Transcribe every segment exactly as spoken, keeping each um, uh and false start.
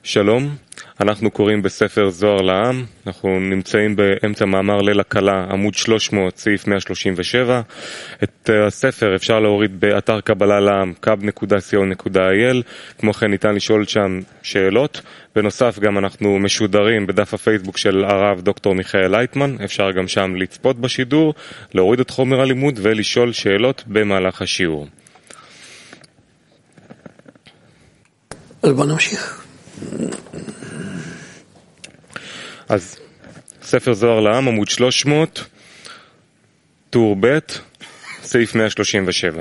שלום, אנחנו קוראים בספר זוהר לעם, אנחנו נמצאים באמצע מאמר ליל הקלה, עמוד שלוש מאות, סעיף מאה שלושים ושבע. את הספר אפשר להוריד באתר קבלה לעם, קאב נקודה סי או נקודה איי אל, כמו כן ניתן לשאול שם שאלות. בנוסף גם אנחנו משודרים בדף הפייסבוק של הרב דוקטור מיכאל לייטמן, אפשר גם שם לצפות בשידור, להוריד את חומר הלימוד ולשאול שאלות במהלך השיעור. אז בוא נמשיך. אז ספר זוהר לעם, עמוד שלוש מאות, טור ב', סעיף מאה שלושים ושבע.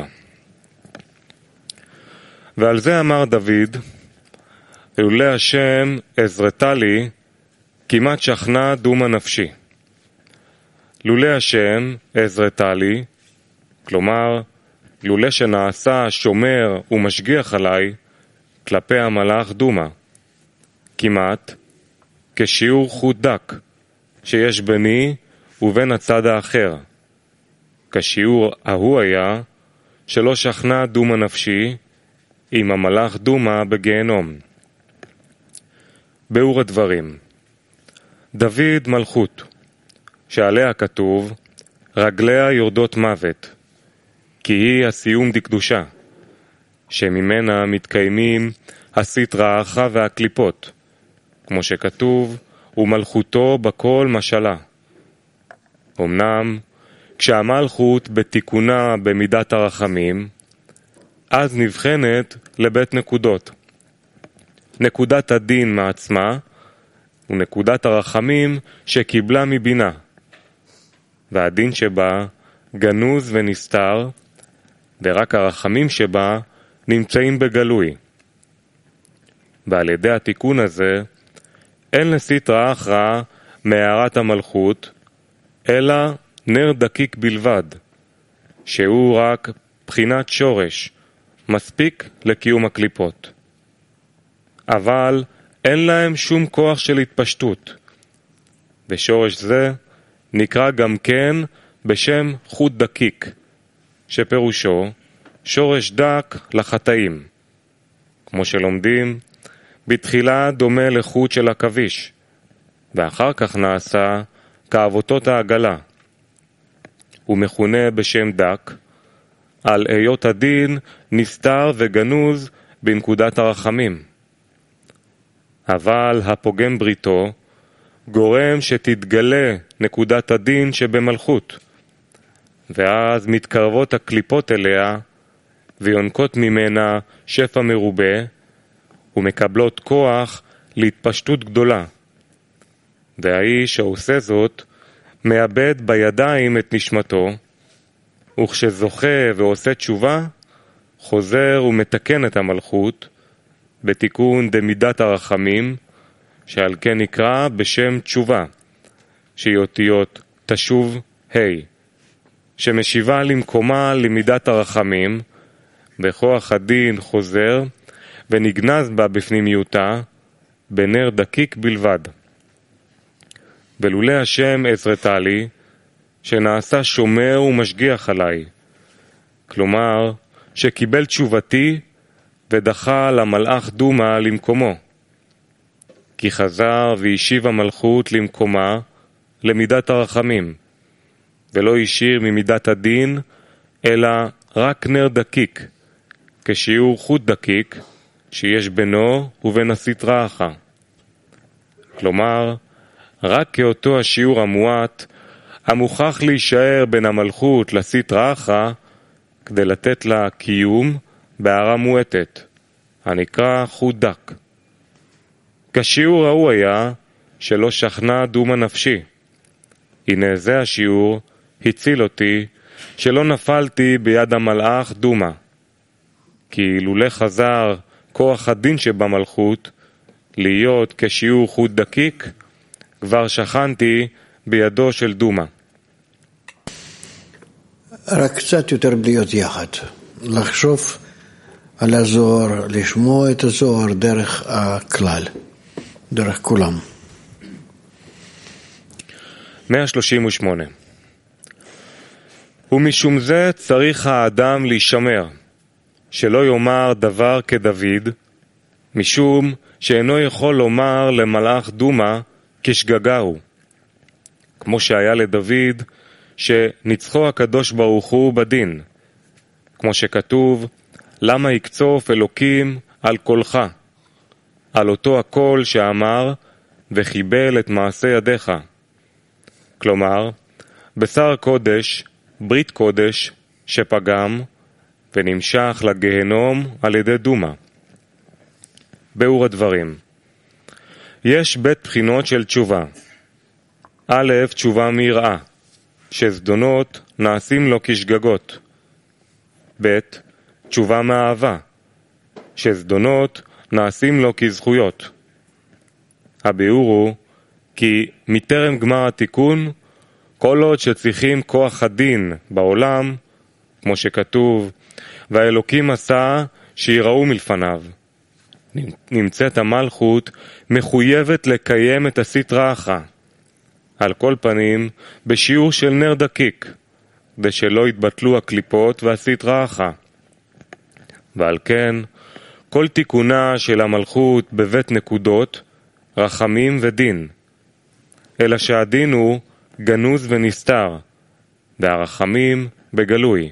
ועל זה אמר דוד, אילולא השם עזרתה לי, כמעט שכנה דומה נפשי. לולא השם עזרתה לי, כלומר, לולא שנעשה שומר ומשגיח עליי, כלפי המלאך דומה, כמעט כשיעור חוט דק שיש ביני ובין הצד האחר. כשיעור ההוא היה שלא שכנה דומה נפשי עם המלאך דומה בגיהנום. ביאור הדברים. דוד מלכות, שעליה כתוב, רגליה יורדות מוות, כי היא הסיום דקדושה, שממנה מתקיימים הסטרא אחרא והקליפות, כמו שכתוב, ומלכותו בכל משלה. אמנם, כשהמלכות בתיקונה במידת הרחמים, אז נבחנת לבית נקודות. נקודת הדין מעצמה, ונקודת הרחמים שקיבלה מבינה. והדין שבה גנוז ונסתר, ורק הרחמים שבה נמצאים בגלוי. ועל ידי התיקון הזה, אין לסטרא אחרא מהארת המלכות, אלא נר דקיק בלבד, שהוא רק בחינת שורש, מספיק לקיום הקליפות. אבל אין להם שום כוח של התפשטות, ושורש זה נקרא גם כן בשם חוט דקיק, שפירושו שורש דק לחטאים. כמו שלומדים, בתחילה דומה לחוט של עכביש, ואחר כך נעשה כאבותות העגלה. הוא מכונה בשם דק, על היות הדין נסתר וגנוז בנקודת הרחמים. אבל הפוגם בריתו גורם שתתגלה נקודת הדין שבמלכות, ואז מתקרבות הקליפות אליה ויונקות ממנה שפע מרובה, ומקבלות כוח להתפשטות גדולה. והאיש שעושה זאת מאבד בידיים את נשמתו, וכשזוכה ועושה תשובה, חוזר ומתקן את המלכות בתיקון דמידת הרחמים, שעל כן נקרא בשם תשובה, שהיא אותיות תשוב ה', שמשיבה למקומה למידת הרחמים, וכוח הדין חוזר ונגנז בה בפנימיותה בנר דקיק בלבד. ולולא השם עזרתה לי, שנעשה שומר ומשגיח עליי, כלומר שקיבל תשובתי ודחה למלאך דומה למקומו, כי חזר והשיב המלכות למקומה למידת הרחמים, ולא השאיר ממידת הדין אלא רק נר דקיק, כשיעור חוט דקיק שיש בינו ובין הסטרא אחרא. כלומר, רק כאותו השיעור המועט המוכח להישאר בין המלכות לסטרא אחרא, כדי לתת לה קיום בהערה מועטת, הנקרא חוט דק. כשיעור ההוא היה שלא שכנה דומה נפשי. הנה זה השיעור הציל אותי שלא נפלתי ביד המלאך דומה. כי אילולא חזר כוח הדין שבמלכות להיות כשיעור חוט דקיק, כבר שכנתי בידו של דומה. רק קצת יותר בלהיות יחד. לחשוב על הזוהר, לשמוע את הזוהר דרך הכלל, דרך כולם. מאה שלושים ושמונה. ומשום זה צריך האדם להישמר, שלא יאמר דבר כדוד, משום שאינו יכול לומר למלאך דומה כשגגה הוא, כמו שהיה לדוד שניצחו הקדוש ברוך הוא בדין, כמו שכתוב, למה יקצוף אלוקים על קולך, על אותו הקול שאמר וחיבל את מעשה ידיך. כלומר, בשר קודש, ברית קודש, שפגם ונמשך לגהנום על ידי דומה. ביאור הדברים. יש בית בחינות של תשובה. א', תשובה מיראה, שזדונות נעשים לו כשגגות. ב', תשובה מאהבה, שזדונות נעשים לו כזכויות. הביאור הוא כי מטרם גמר התיקון, כל עוד שצריכים כוח הדין בעולם, כמו שכתוב, והאלוקים עשה שיראו מלפניו. נמצאת המלכות מחויבת לקיים את הסטרא אחרא. על כל פנים, בשיעור של נר דקיק, כדי שלא יתבטלו הקליפות והסטרא אחרא. ועל כן, כל תיקונה של המלכות בבית נקודות, רחמים ודין. אלא שהדין הוא גנוז ונסתר, והרחמים בגלוי.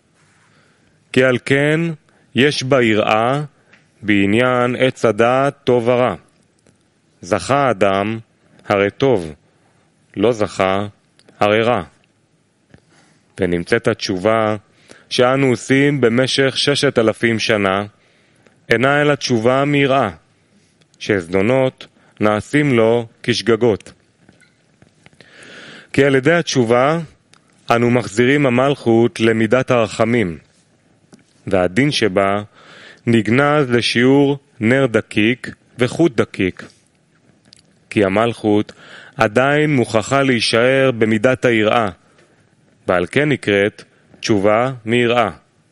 כי על כן יש בה יראה בעניין עץ הדעת טוב ורע. זכה אדם הרי טוב, לא זכה הרי רע. ונמצאת התשובה שאנו עושים במשך ששת אלפים שנה, אינה אלא תשובה מיראה, שזדונות נעשים לו כשגגות. כי על ידי התשובה אנו מחזירים המלכות למידת הרחמים, והדין שבה נגנז לשיעור נר דקיק וחוט דקיק. כי המלכות עדיין מוכרחה להישאר במידת היראה, ועל כן נקראת תשובה מיראה.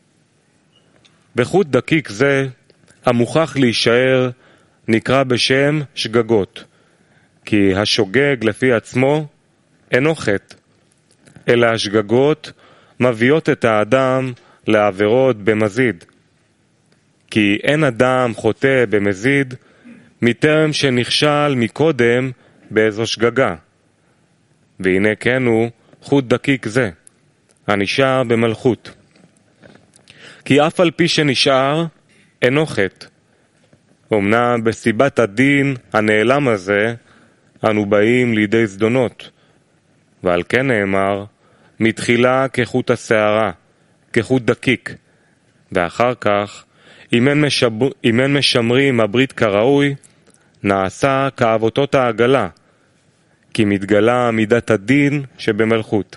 בחוט דקיק זה המוכרח להישאר נקרא בשם שגגות, כי השוגג לפי עצמו אינו חטא, אלא השגגות מביאות את האדם לעבירות במזיד. כי אין אדם חוטא במזיד מטרם שנכשל מקודם באיזו שגגה. והנה כן הוא חוט דקיק זה, הנשאר במלכות. כי אף על פי שנשאר אינו חטא. אמנם בסיבת הדין הנעלם הזה אנו באים לידי זדונות, ועל כן נאמר, מתחילה כחוט השערה, כחוט דקיק, ואחר כך, אם אין, משבר, אם אין משמרים הברית כראוי, נעשה כאבותות העגלה, כי מתגלה מידת הדין שבמלכות.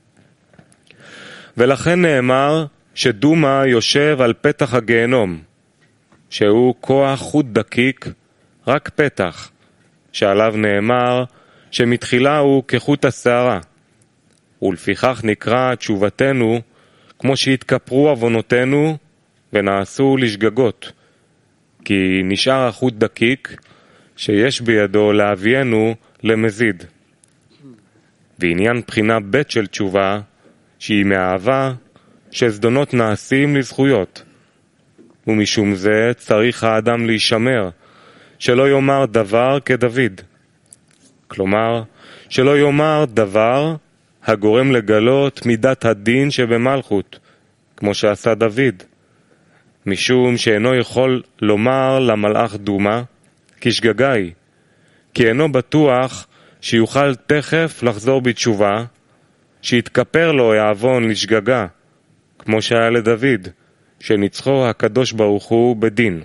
ולכן נאמר שדומה יושב על פתח הגהנום, שהוא כוח חוט דקיק, רק פתח, שעליו נאמר שמתחילה הוא כחוט השערה, ולפיכך נקרא תשובתנו כמו שהתכפרו עוונותינו ונעשו לשגגות, כי נשאר החוט דקיק שיש בידו להביאנו למזיד. ועניין בחינה ב' של תשובה, שהיא מאהבה שזדונות נעשים לזכויות, ומשום זה צריך האדם להישמר, שלא יאמר דבר כדוד. כלומר, שלא יאמר דבר הגורם לגלות מידת הדין שבמלכות, כמו שעשה דוד, משום שאינו יכול לומר למלאך דומה, כשגגה היא, כי אינו בטוח שיוכל תכף לחזור בתשובה, שיתכפר לו העוון לשגגה, כמו שהיה לדוד, שניצחו הקדוש ברוך הוא בדין.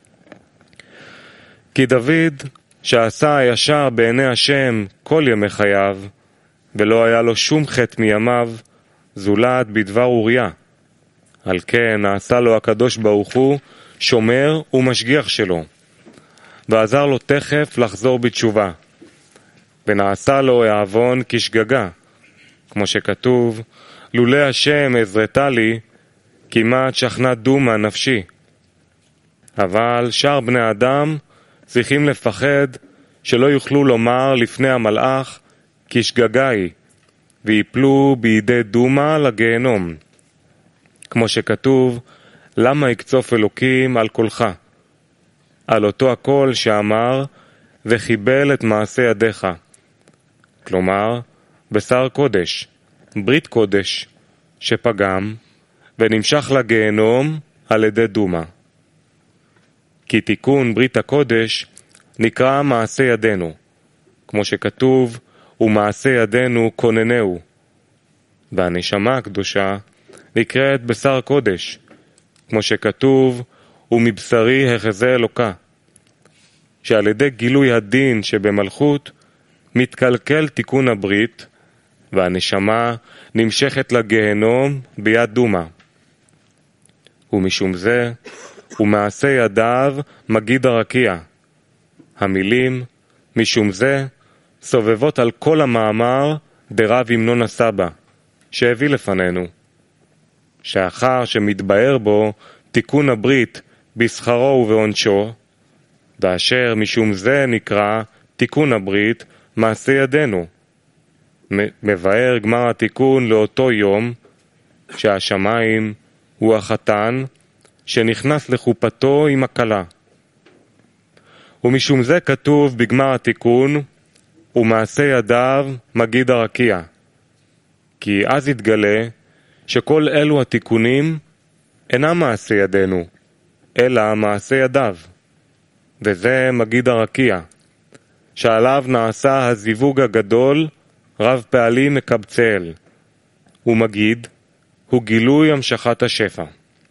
כי דוד, שעשה הישר בעיני השם כל ימי חייו, ולא היה לו שום חטא מימיו, זולת בדבר אוריה. על כן נעשה לו הקדוש ברוך הוא שומר ומשגיח שלו, ועזר לו תכף לחזור בתשובה, ונעשה לו העוון כשגגה, כמו שכתוב, לולא השם עזרתה לי, כמעט שכנה דומה נפשי. אבל שאר בני אדם צריכים לפחד שלא יוכלו לומר לפני המלאך כשגגה היא, ויפלו בידי דומה לגהנום. כמו שכתוב, למה יקצוף אלוקים על קולך, על אותו הקול שאמר וחיבל את מעשה ידיך. כלומר, בשר קודש, ברית קודש, שפגם ונמשך לגיהנום על ידי דומה. כי תיקון ברית הקודש נקרא מעשה ידינו, כמו שכתוב, ומעשה ידינו כוננהו. והנשמה הקדושה נקראת בשר קודש, כמו שכתוב, ומבשרי החזה אלוקה, שעל ידי גילוי הדין שבמלכות מתקלקל תיקון הברית, והנשמה נמשכת לגיהנום ביד דומה. ומשום זה, ומעשה ידיו מגיד הרקיע. המילים, משום זה, סובבות על כל המאמר דרב המנון הסבא, שהביא לפנינו. שאחר שמתבאר בו תיקון הברית בשכרו ובעונשו, ואשר משום זה נקרא תיקון הברית מעשה ידינו. מבאר גמר התיקון לאותו יום, שהשמיים הוא החתן שנכנס לחופתו עם הכלה. ומשום זה כתוב בגמר התיקון, ומעשה ידיו מגיד הרקיע. כי אז יתגלה שכל אלו התיקונים אינם מעשה ידינו, אלא מעשה ידיו. וזה מגיד הרקיע, שעליו נעשה הזיווג הגדול רב פעלים מקבצל. ומגיד הוא גילוי המשכת השפע.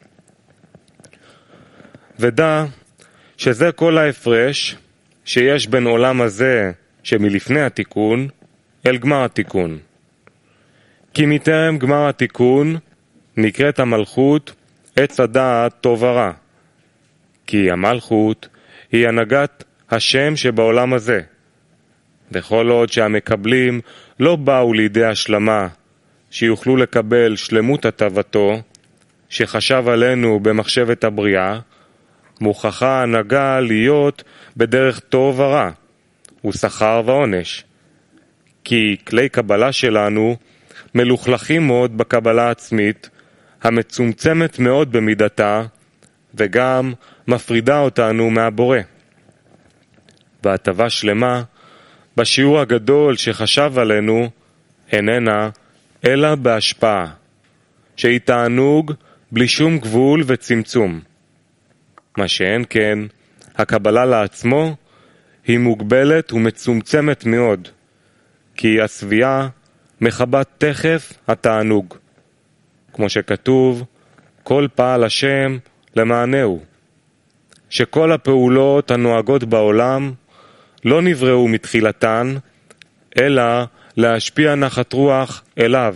ודע שזה כל ההפרש שיש בין עולם הזה שמלפני התיקון אל גמר התיקון. כי מטרם גמר התיקון נקראת המלכות עץ הדעת טוב ורע. כי המלכות היא הנהגת השם שבעולם הזה. וכל עוד שהמקבלים לא באו לידי השלמה, שיוכלו לקבל שלמות הטבתו, שחשב עלינו במחשבת הבריאה, מוכחה הנהגה להיות בדרך טוב ורע, ושכר ועונש. כי כלי קבלה שלנו מלוכלכים מאוד בקבלה עצמית, המצומצמת מאוד במידתה, וגם מפרידה אותנו מהבורא. והטבה שלמה, בשיעור הגדול שחשב עלינו, איננה אלא בהשפעה, שהיא תענוג בלי שום גבול וצמצום. מה שאין כן, הקבלה לעצמו היא מוגבלת ומצומצמת מאוד, כי הסביעה מחבת תכף התענוג. כמו שכתוב, כל פעל השם למענהו, שכל הפעולות הנוהגות בעולם לא נבראו מתחילתן, אלא להשפיע נחת רוח אליו.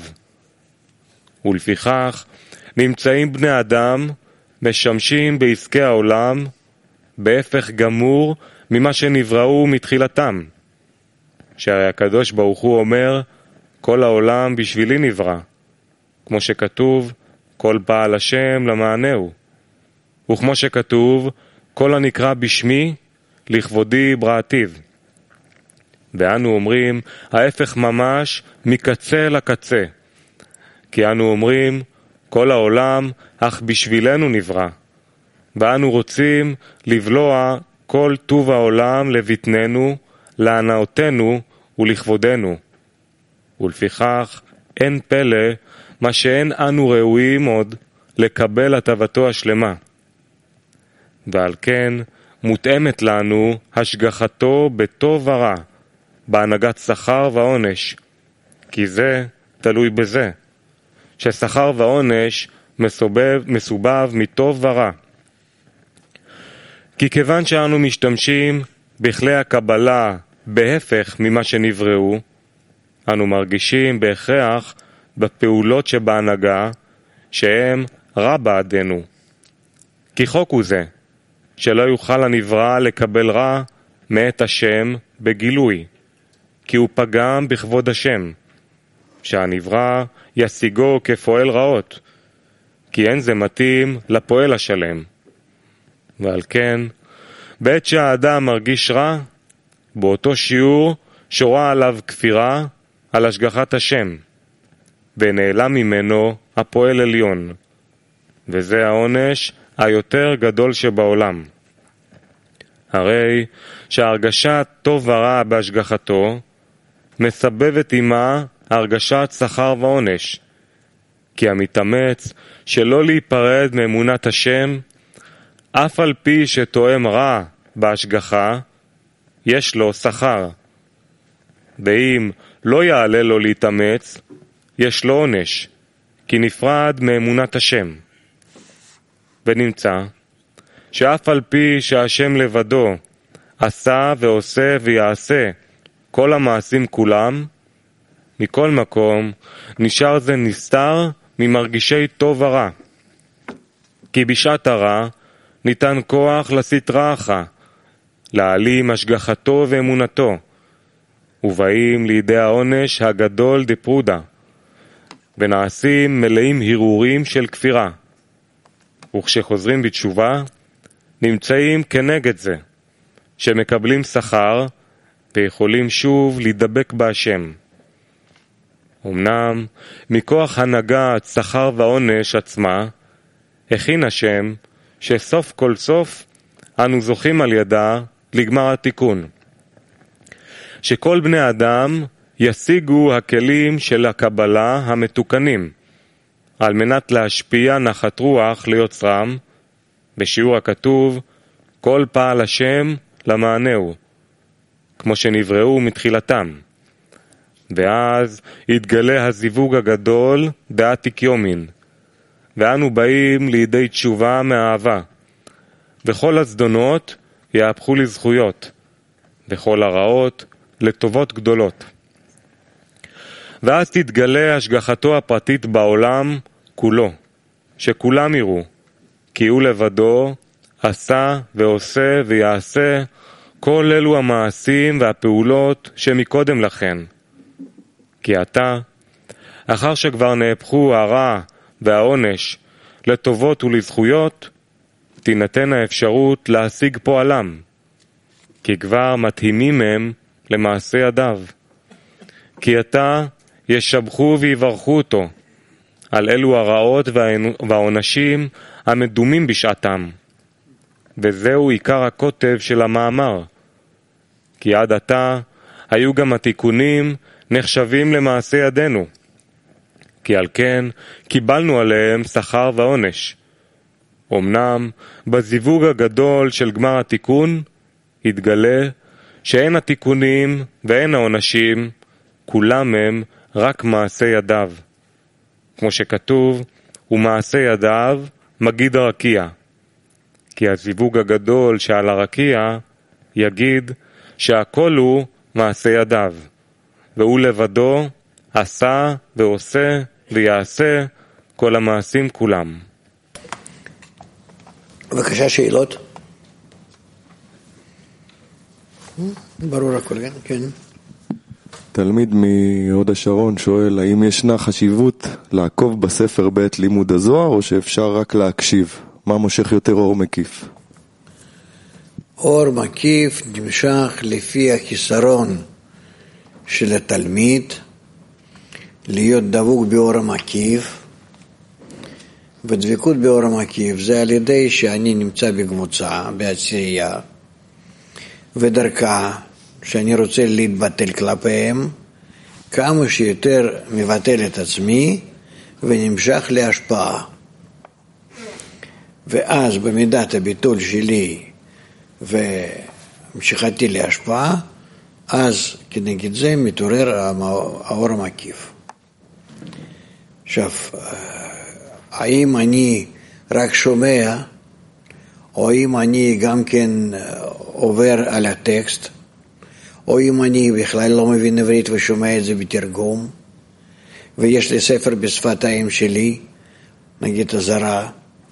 ולפיכך נמצאים בני אדם משמשים בעסקי העולם בהפך גמור ממה שנבראו מתחילתם. שהרי הקדוש ברוך הוא אומר, כל העולם בשבילי נברא, כמו שכתוב, כל פעל השם למענהו. וכמו שכתוב, כל הנקרא בשמי לכבודי בראתיו. ואנו אומרים, ההפך ממש מקצה לקצה. כי אנו אומרים, כל העולם אך בשבילנו נברא. ואנו רוצים לבלוע כל טוב העולם לבטננו, להנאותנו ולכבודנו. ולפיכך אין פלא מה שאין אנו ראויים עוד לקבל הטבתו השלמה. ועל כן מותאמת לנו השגחתו בטוב ורע, בהנהגת שכר ועונש, כי זה תלוי בזה, ששכר ועונש מסובב, מסובב מטוב ורע. כי כיוון שאנו משתמשים בכלי הקבלה בהפך ממה שנבראו, אנו מרגישים בהכרח בפעולות שבהנהגה שהם רע בעדנו. כי חוק הוא זה, שלא יוכל הנברא לקבל רע מאת השם בגילוי, כי הוא פגם בכבוד השם, שהנברא ישיגו כפועל רעות, כי אין זה מתאים לפועל השלם. ועל כן, בעת שהאדם מרגיש רע, באותו שיעור שורה עליו כפירה על השגחת השם, ונעלם ממנו הפועל עליון, וזה העונש היותר גדול שבעולם. הרי שההרגשת טוב ורע בהשגחתו מסבבת עמה הרגשת שכר ועונש, כי המתאמץ שלא להיפרד מאמונת השם, אף על פי שתואם רע בהשגחה, יש לו שכר. ואם לא יעלה לו להתאמץ, יש לו עונש, כי נפרד מאמונת השם. ונמצא שאף על פי שהשם לבדו עשה ועושה ויעשה כל המעשים כולם, מכל מקום נשאר זה נסתר ממרגישי טוב ורע. כי בשעת הרע ניתן כוח לסטרא אחרא, להעלים השגחתו ואמונתו, ובאים לידי העונש הגדול דפרודה, ונעשים מלאים הרהורים של כפירה. וכשחוזרים בתשובה, נמצאים כנגד זה, שמקבלים שכר ויכולים שוב להידבק בהשם. אמנם מכוח הנהגת שכר ועונש עצמה, הכין השם שסוף כל סוף אנו זוכים על ידה לגמר התיקון. שכל בני אדם ישיגו הכלים של הקבלה המתוקנים, על מנת להשפיע נחת רוח ליוצרם, בשיעור הכתוב, כל פעל השם למענהו, כמו שנבראו מתחילתם. ואז יתגלה הזיווג הגדול בעתיק יומין, ואנו באים לידי תשובה מאהבה, וכל הזדונות יהפכו לזכויות, וכל הרעות לטובות גדולות. ואז תתגלה השגחתו הפרטית בעולם כולו, שכולם יראו, כי הוא לבדו עשה ועושה ויעשה כל אלו המעשים והפעולות שמקודם לכן. כי אתה, אחר שכבר נהפכו הרע והעונש לטובות ולזכויות, תינתן האפשרות להשיג פועלם, כי כבר מתאימים הם למעשה ידיו. כי אתה ישבחו ויברכו אותו על אלו הרעות והעונשים המדומים בשעתם. וזהו עיקר הכותב של המאמר. כי עד עתה היו גם התיקונים נחשבים למעשה ידינו. כי על כן קיבלנו עליהם שכר ועונש. אמנם בזיווג הגדול של גמר התיקון התגלה שאין התיקונים ואין העונשים, כולם הם רק מעשה ידיו. כמו שכתוב, ומעשה ידיו מגיד הרקיע. כי הזיווג הגדול שעל הרקיע יגיד שהכל הוא מעשה ידיו, והוא לבדו עשה ועושה ויעשה כל המעשים כולם. בבקשה, שאלות? ברור הכל, כן. תלמיד מהוד השרון שואל, האם ישנה חשיבות לעקוב בספר בעת לימוד הזוהר, או שאפשר רק להקשיב? מה מושך יותר אור מקיף? אור מקיף נמשך לפי החיסרון של התלמיד, להיות דבוק באור המקיף, ודבקות באור המקיף זה על ידי שאני נמצא בקבוצה, בעשירייה, ודרכה שאני רוצה להתבטל כלפיהם, כמה שיותר מבטל את עצמי ונמשך להשפעה. ואז במידת הביטול שלי ומשיכתי להשפעה, אז כנגד זה מתעורר האור המקיף. עכשיו, האם אני רק שומע, או אם אני גם כן עובר על הטקסט, או אם אני בכלל לא מבין עברית ושומע את זה בתרגום, ויש לי ספר בשפת האם שלי, נגיד הזרה,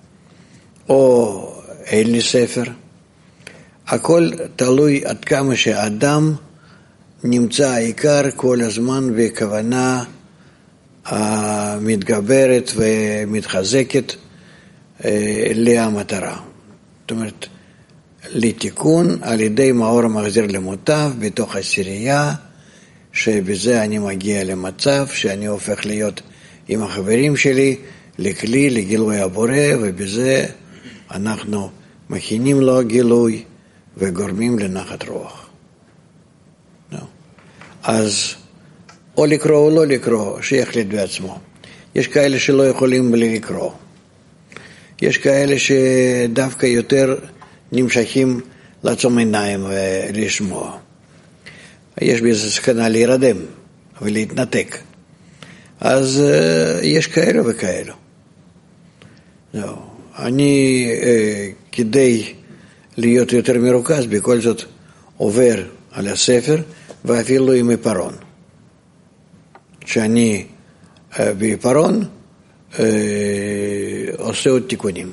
או אין לי ספר, הכל תלוי עד כמה שאדם נמצא העיקר כל הזמן בכוונה המתגברת ומתחזקת למטרה. זאת אומרת, לתיקון על ידי מאור המחזיר למוטב בתוך עשירייה, שבזה אני מגיע למצב שאני הופך להיות עם החברים שלי לכלי לגילוי הבורא, ובזה אנחנו מכינים לו גילוי וגורמים לנחת רוח. No. אז או לקרוא או לא לקרוא, שיחליט בעצמו. יש כאלה שלא יכולים בלי לקרוא. יש כאלה שדווקא יותר נמשכים לעצום עיניים ולשמוע. יש בזה סכנה להירדם ולהתנתק. אז uh, יש כאלה וכאלה. No. אני, uh, כדי להיות יותר מרוכז, בכל זאת עובר על הספר, ואפילו עם עיפרון. שאני uh, בעיפרון uh, עושה עוד תיקונים.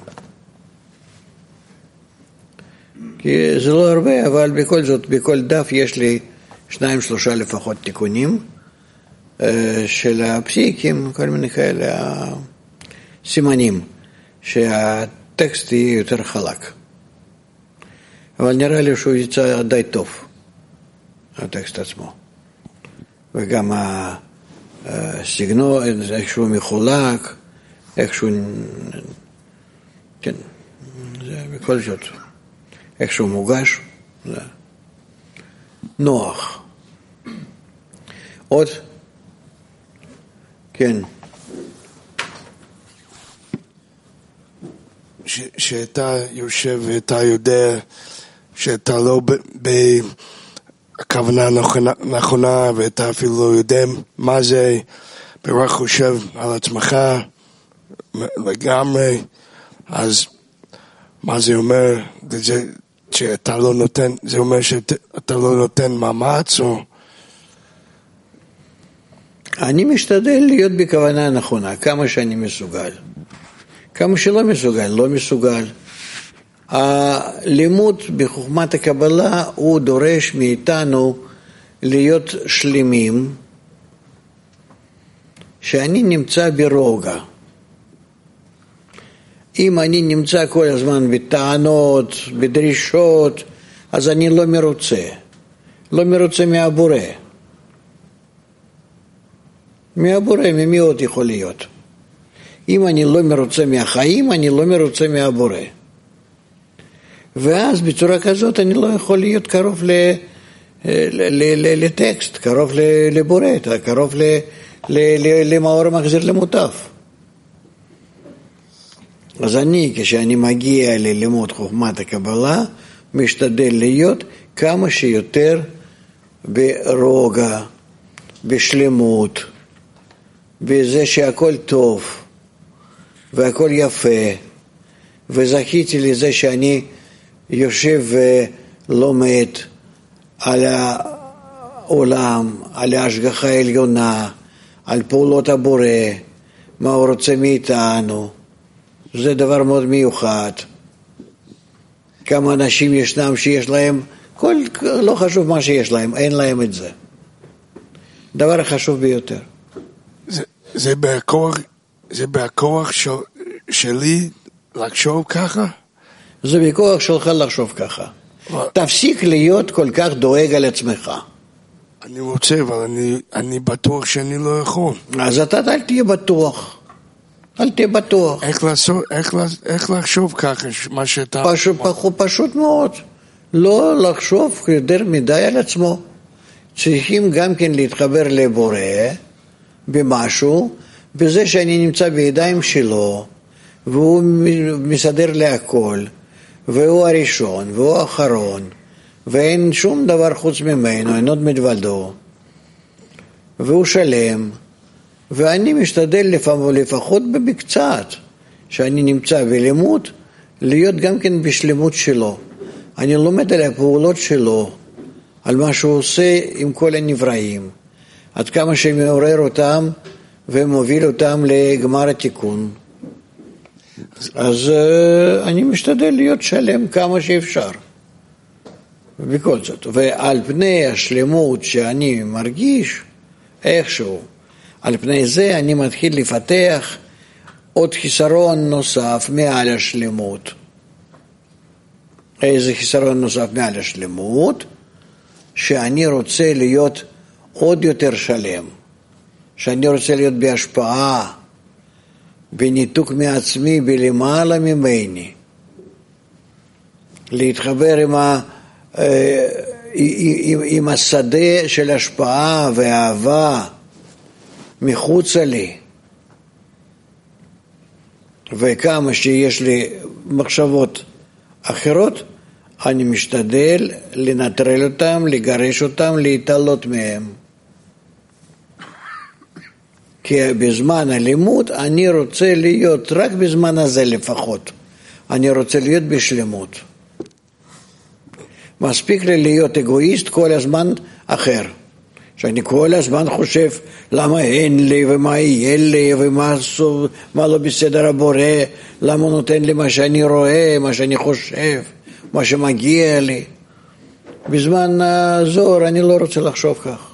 כי זה לא הרבה, אבל בכל זאת, בכל דף יש לי שניים, שלושה לפחות תיקונים, של הפסיקים, כל מיני כאלה סימנים, שהטקסט יהיה יותר חלק. אבל נראה לי שהוא יצא די טוב, הטקסט עצמו. וגם הסגנון, איך שהוא מחולק, איך שהוא, כן, זה בכל זאת, איך שהוא מוגש, זה נוח. עוד? כן. ש, שאתה יושב ואתה יודע שאתה לא בכוונה נכונה, נכונה ואתה אפילו לא יודע מה זה, ורק חושב על עצמך לגמרי, אז מה זה אומר? זה, שאתה לא נותן, זה אומר שאתה לא נותן מאמץ או... אני משתדל להיות בכוונה נכונה, כמה שאני מסוגל. כמה שלא מסוגל, לא מסוגל. הלימוד בחוכמת הקבלה הוא דורש מאיתנו להיות שלמים, שאני נמצא ברוגע. אם אני נמצא כל הזמן בטענות, בדרישות, אז אני לא מרוצה. לא מרוצה מהבורא. מהבורא, ממי עוד יכול להיות? אם אני לא מרוצה מהחיים, אני לא מרוצה מהבורא. ואז בצורה כזאת אני לא יכול להיות קרוב ל, ל, ל, ל, לטקסט, קרוב לבורא, קרוב ל, ל, ל, למאור מחזיר למוטף. אז אני, כשאני מגיע ללימוד חוכמת הקבלה, משתדל להיות כמה שיותר ברוגע, בשלמות, בזה שהכל טוב, והכל יפה, וזכיתי לזה שאני יושב ולומד על העולם, על ההשגחה העליונה, על פעולות הבורא, מה הוא רוצה מאיתנו. זה דבר מאוד מיוחד. כמה אנשים ישנם שיש להם, כל, לא חשוב מה שיש להם, אין להם את זה. דבר החשוב ביותר. זה, זה בכוח, זה בכוח של, שלי לחשוב ככה? זה בכוח שלך לחשוב ככה. תפסיק להיות כל כך דואג על עצמך. אני רוצה, אבל אני, אני בטוח שאני לא יכול. אז אתה אל תהיה בטוח. אל תהיה בטוח. איך לעשות, איך, איך לחשוב ככה, מה שאתה... פשוט, פשוט מאוד. לא לחשוב יותר מדי על עצמו. צריכים גם כן להתחבר לבורא במשהו, בזה שאני נמצא בידיים שלו, והוא מסדר להכל, והוא הראשון, והוא האחרון, ואין שום דבר חוץ ממנו, אין עוד מלבדו, והוא שלם, ואני משתדל לפחות בקצת, שאני נמצא בלימוד, להיות גם כן בשלמות שלו. אני לומד על הפעולות שלו, על מה שהוא עושה עם כל הנבראים, עד כמה שמעורר אותם ומוביל אותם לגמר התיקון. אז אני משתדל להיות שלם כמה שאפשר. בכל זאת. ועל פני השלמות שאני מרגיש, איכשהו, על פני זה אני מתחיל לפתח עוד חיסרון נוסף מעל השלמות. איזה חיסרון נוסף מעל השלמות? שאני רוצה להיות עוד יותר שלם. שאני רוצה להיות בהשפעה, בניתוק מעצמי, בלמעלה ממני. להתחבר עם עם השדה של השפעה ואהבה מחוצה לי, וכמה שיש לי מחשבות אחרות, אני משתדל לנטרל אותם, לגרש אותם, להתעלות מהם. כי בזמן הלימוד אני רוצה להיות, רק בזמן הזה לפחות, אני רוצה להיות בשלמות. מספיק לי להיות אגואיסט כל הזמן אחר. שאני כל הזמן חושב למה אין לי ומה יהיה לי ומה מה לא בסדר הבורא, למה הוא נותן לי מה שאני רואה, מה שאני חושב, מה שמגיע לי. בזמן הזוהר אני לא רוצה לחשוב כך.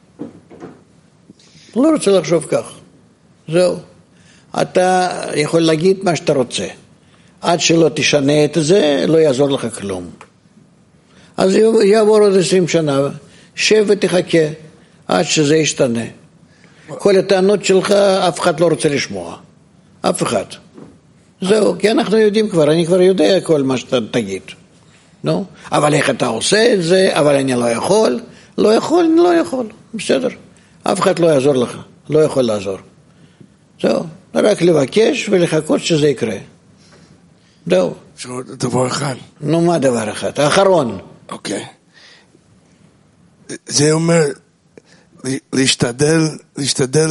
לא רוצה לחשוב כך. זהו. אתה יכול להגיד מה שאתה רוצה. עד שלא תשנה את זה, לא יעזור לך כלום. אז יעבור עוד עשרים שנה, שב ותחכה עד שזה ישתנה. כל הטענות שלך אף אחד לא רוצה לשמוע. אף אחד. זהו, כי אנחנו יודעים כבר, אני כבר יודע כל מה שאתה תגיד. נו? אבל איך אתה עושה את זה? אבל אני לא יכול. לא יכול, אני לא יכול. בסדר. אף אחד לא יעזור לך. לא יכול לעזור. זהו. רק לבקש ולחכות שזה יקרה. זהו. דבר אחד. נו, מה דבר אחד? האחרון. אוקיי. זה אומר להשתדל, להשתדל,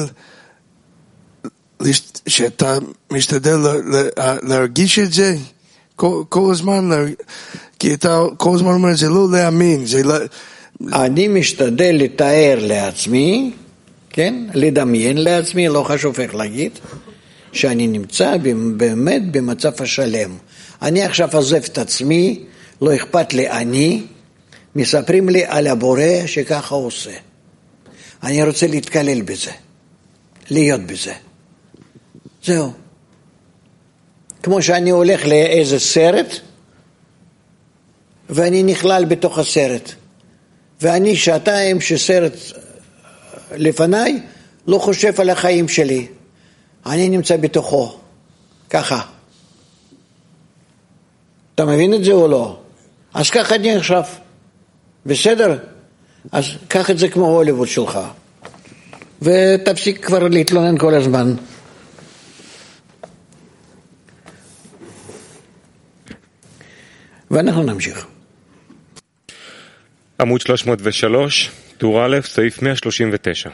שאתה משתדל להרגיש את זה כל, כל הזמן, כי אתה כל הזמן אומר, זה לא להאמין, זה לא... אני משתדל לתאר לעצמי, כן? לדמיין לעצמי, לא חשוב איך להגיד, שאני נמצא באמת במצב השלם. אני עכשיו עוזב את עצמי, לא אכפת לי אני, מספרים לי על הבורא שככה עושה. אני רוצה להתקלל בזה, להיות בזה. זהו. כמו שאני הולך לאיזה סרט, ואני נכלל בתוך הסרט. ואני שעתיים שסרט לפניי, לא חושב על החיים שלי. אני נמצא בתוכו. ככה. אתה מבין את זה או לא? אז ככה אני עכשיו. בסדר? אז קח את זה כמו הוליווד שלך. ותפסיק כבר להתלונן כל הזמן. ואנחנו נמשיך. עמוד שלוש מאות ושלוש, טור א', סעיף מאה שלושים ותשע.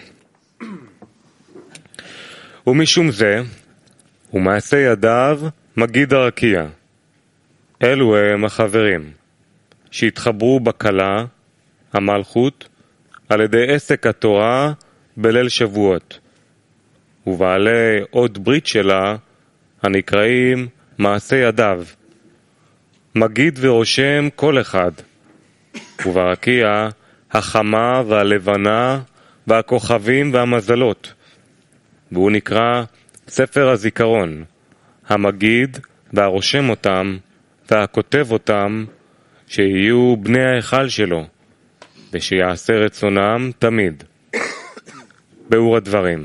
ומשום זה, ומעשה ידיו מגיד הרקיע. אלו הם החברים, שהתחברו בקלה, המלכות, על ידי עסק התורה בליל שבועות, ובעלי עוד ברית שלה, הנקראים מעשה ידיו, מגיד ורושם כל אחד, וברקיע החמה והלבנה והכוכבים והמזלות, והוא נקרא ספר הזיכרון, המגיד והרושם אותם והכותב אותם, שיהיו בני ההיכל שלו, ושיעשה רצונם תמיד. באור הדברים.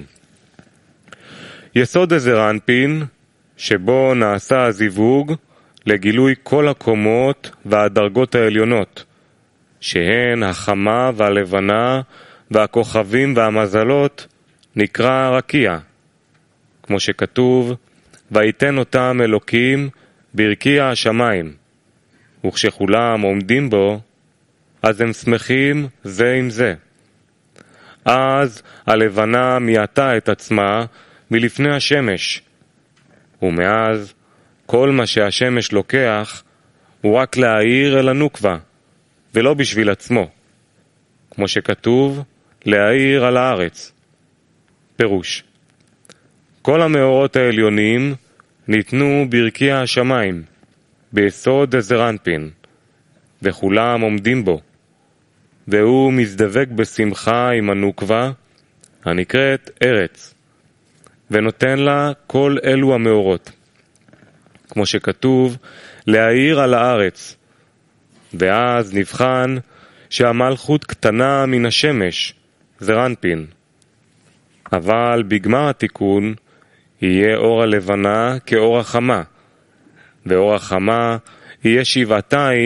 יסוד עזר אנפין, שבו נעשה הזיווג לגילוי כל הקומות והדרגות העליונות, שהן החמה והלבנה והכוכבים והמזלות, נקרא רקיע, כמו שכתוב, ויתן אותם אלוקים ברקיע השמיים, וכשכולם עומדים בו, אז הם שמחים זה עם זה. אז הלבנה מייתה את עצמה מלפני השמש, ומאז כל מה שהשמש לוקח הוא רק להאיר אל הנוקבה, ולא בשביל עצמו, כמו שכתוב, להאיר על הארץ. פירוש: כל המאורות העליונים ניתנו ברקיע השמיים, ביסוד עזר אנפין, וכולם עומדים בו, והוא מזדבק בשמחה עם הנוקבה, הנקראת ארץ, ונותן לה כל אלו המאורות, כמו שכתוב, להאיר על הארץ, ואז נבחן שהמלכות קטנה מן השמש, זר אנפין, אבל בגמר התיקון יהיה אור הלבנה כאור החמה, ואור החמה יהיה שבעתיים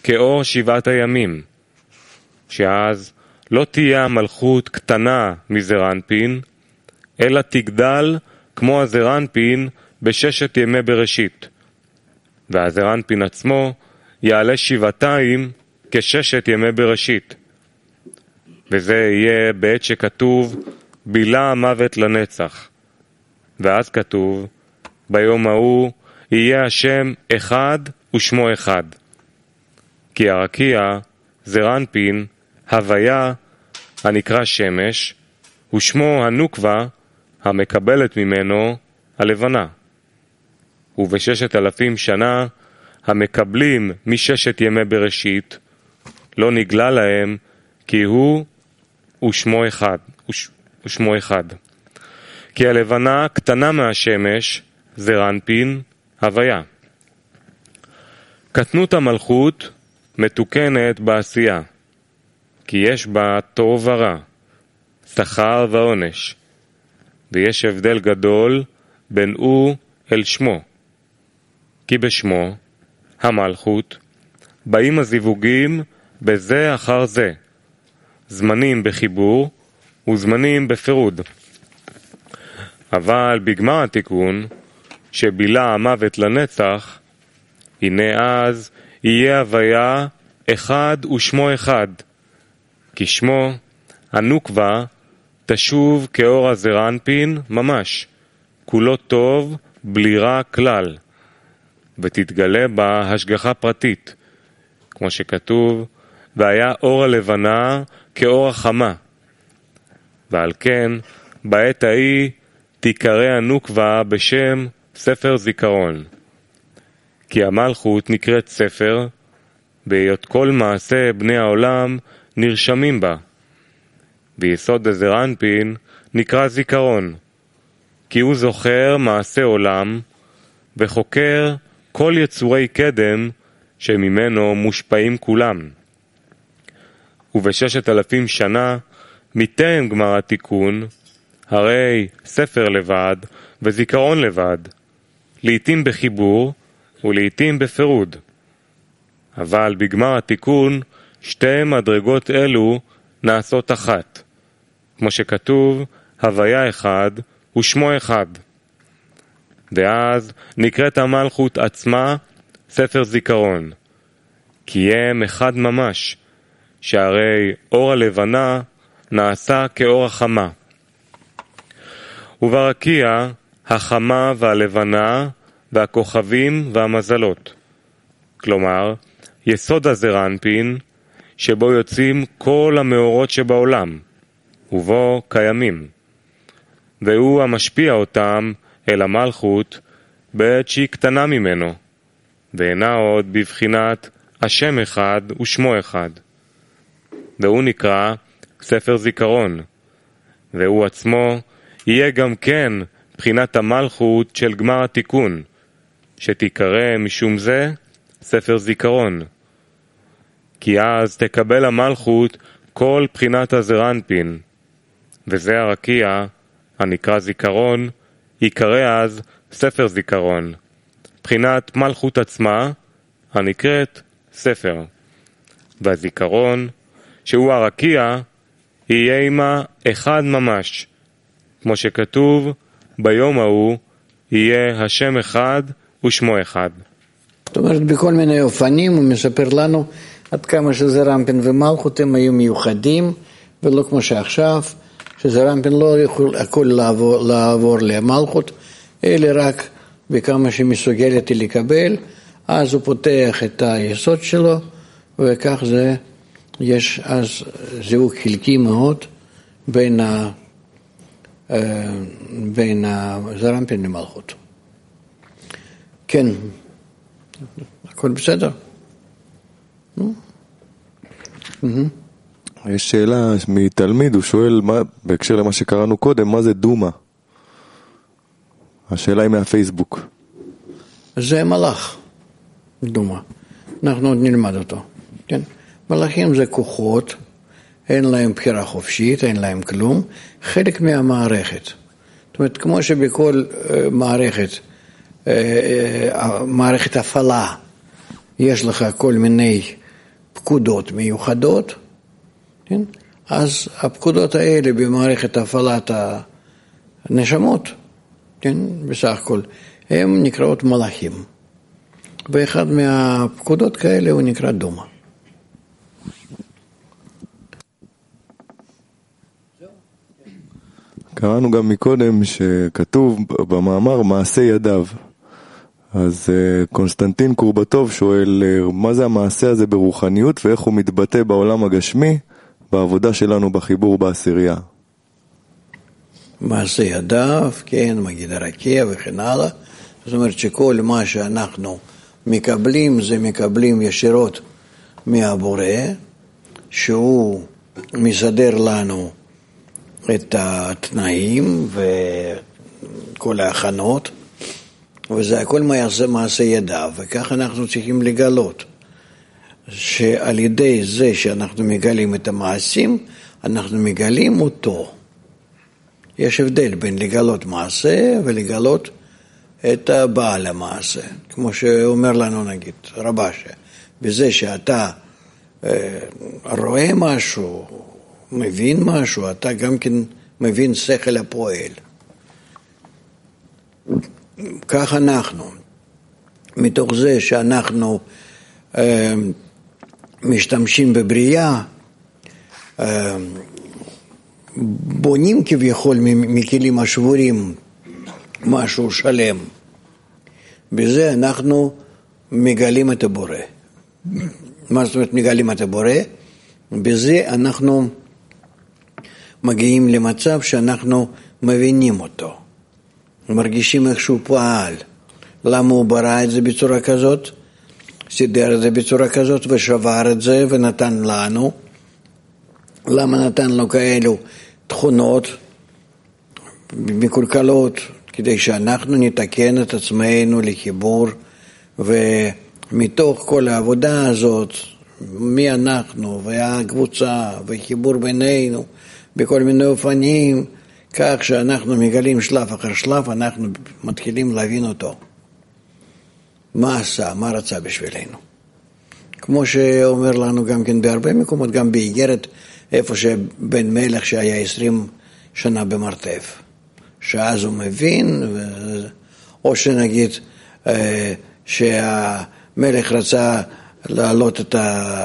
כאור שבעת הימים, שאז לא תהיה המלכות קטנה מזרנפין, אלא תגדל כמו הזרנפין בששת ימי בראשית, והזרנפין עצמו יעלה שבעתיים כששת ימי בראשית, וזה יהיה בעת שכתוב בילה המוות לנצח. ואז כתוב ביום ההוא יהיה השם אחד ושמו אחד, כי הרקיע זרנפין הוויה הנקרא שמש, ושמו הנוקבה המקבלת ממנו הלבנה. ובששת אלפים שנה המקבלים מששת ימי בראשית לא נגלה להם, כי הוא ושמו אחד, וש, ושמו אחד. כי הלבנה קטנה מהשמש, זרנפין, הוויה. קטנות המלכות מתוקנת בעשייה, כי יש בה טוב ורע, שכר ועונש, ויש הבדל גדול בין הוא אל שמו. כי בשמו, המלכות, באים הזיווגים בזה אחר זה, זמנים בחיבור וזמנים בפירוד. אבל בגמר התיקון, שבילה המוות לנצח, הנה אז יהיה הוויה אחד ושמו אחד, כי שמו הנוקבה תשוב כאור הזרנפין ממש, כולו טוב בלי רע כלל, ותתגלה בה השגחה פרטית, כמו שכתוב, והיה אור הלבנה כאור החמה. ועל כן, בעת ההיא תיקרא הנוקבה בשם ספר זיכרון. כי המלכות נקראת ספר, בהיות כל מעשה בני העולם נרשמים בה. ויסוד הזרנפין נקרא זיכרון, כי הוא זוכר מעשה עולם, וחוקר כל יצורי קדם שממנו מושפעים כולם. ובששת אלפים שנה, מטרם גמר התיקון, הרי ספר לבד וזיכרון לבד, לעתים בחיבור ולעתים בפירוד. אבל בגמר התיקון, שתי מדרגות אלו נעשות אחת, כמו שכתוב, הוויה אחד ושמו אחד. ואז נקראת המלכות עצמה ספר זיכרון, כי הם אחד ממש, שהרי אור הלבנה נעשה כאור החמה. וברקיע החמה והלבנה והכוכבים והמזלות. כלומר, יסוד הזרנפין, שבו יוצאים כל המאורות שבעולם, ובו קיימים. והוא המשפיע אותם אל המלכות בעת שהיא קטנה ממנו, ואינה עוד בבחינת השם אחד ושמו אחד. והוא נקרא ספר זיכרון, והוא עצמו יהיה גם כן בחינת המלכות של גמר התיקון, שתיקרא משום זה ספר זיכרון. כי אז תקבל המלכות כל בחינת הזרנפין, וזה הרקיע הנקרא זיכרון, יקרא אז ספר זיכרון, בחינת מלכות עצמה הנקראת ספר. והזיכרון, שהוא הרקיע, יהיה עמה אחד ממש, כמו שכתוב, ביום ההוא יהיה השם אחד ושמו אחד. זאת אומרת, בכל מיני אופנים הוא מספר לנו עד כמה שזרנפין ומלכות הם היו מיוחדים, ולא כמו שעכשיו, שזרנפין לא יכול הכל לעבור, לעבור למלכות, אלא רק בכמה שמסוגלת לקבל, אז הוא פותח את היסוד שלו, וכך זה, יש אז זהות חלקי מאוד בין, ה, בין הזרנפין למלכות. כן, הכל בסדר? יש שאלה מתלמיד, הוא שואל מה, בהקשר למה שקראנו קודם, מה זה דומה? השאלה היא מהפייסבוק. זה מלאך, דומה. אנחנו עוד נלמד אותו. כן? מלאכים זה כוחות, אין להם בחירה חופשית, אין להם כלום, חלק מהמערכת. זאת אומרת, כמו שבכל uh, מערכת, uh, uh, מערכת הפעלה, יש לך כל מיני פקודות מיוחדות, כן? אז הפקודות האלה במערכת הפעלת הנשמות, כן? בסך הכל, הן נקראות מלאכים. ואחד מהפקודות כאלה הוא נקרא דומה. קראנו גם מקודם שכתוב במאמר מעשה ידיו. אז קונסטנטין קורבטוב שואל מה זה המעשה הזה ברוחניות ואיך הוא מתבטא בעולם הגשמי בעבודה שלנו בחיבור בעשירייה. מעשה ידיו, כן, מגיד הרקיע וכן הלאה. זאת אומרת שכל מה שאנחנו מקבלים זה מקבלים ישירות מהבורא, שהוא מסדר לנו את התנאים וכל ההכנות, וזה הכל מעשה, מעשה ידיו, וכך אנחנו צריכים לגלות שעל ידי זה שאנחנו מגלים את המעשים, אנחנו מגלים אותו. יש הבדל בין לגלות מעשה ולגלות את הבעל המעשה, כמו שאומר לנו נגיד רבש, בזה שאתה אה, רואה משהו, מבין משהו, אתה גם כן מבין שכל הפועל. כך אנחנו, מתוך זה שאנחנו אה, משתמשים בבריאה, אה, בונים כביכול מכלים השבורים משהו שלם. בזה אנחנו מגלים את הבורא. מה זאת אומרת מגלים את הבורא? בזה אנחנו מגיעים למצב שאנחנו מבינים אותו. מרגישים איך שהוא פעל. למה הוא ברא את זה בצורה כזאת? סידר את זה בצורה כזאת ושבר את זה ונתן לנו. למה נתן לו כאלו תכונות מקולקלות? כדי שאנחנו נתקן את עצמנו לחיבור, ומתוך כל העבודה הזאת, מי אנחנו והקבוצה וחיבור בינינו בכל מיני אופנים, כך שאנחנו מגלים שלב אחר שלב, אנחנו מתחילים להבין אותו. מה עשה, מה רצה בשבילנו. כמו שאומר לנו גם כן בהרבה מקומות, גם באיגרת, איפה שבן מלך שהיה עשרים שנה במרתף. שאז הוא מבין, או שנגיד שהמלך רצה להעלות את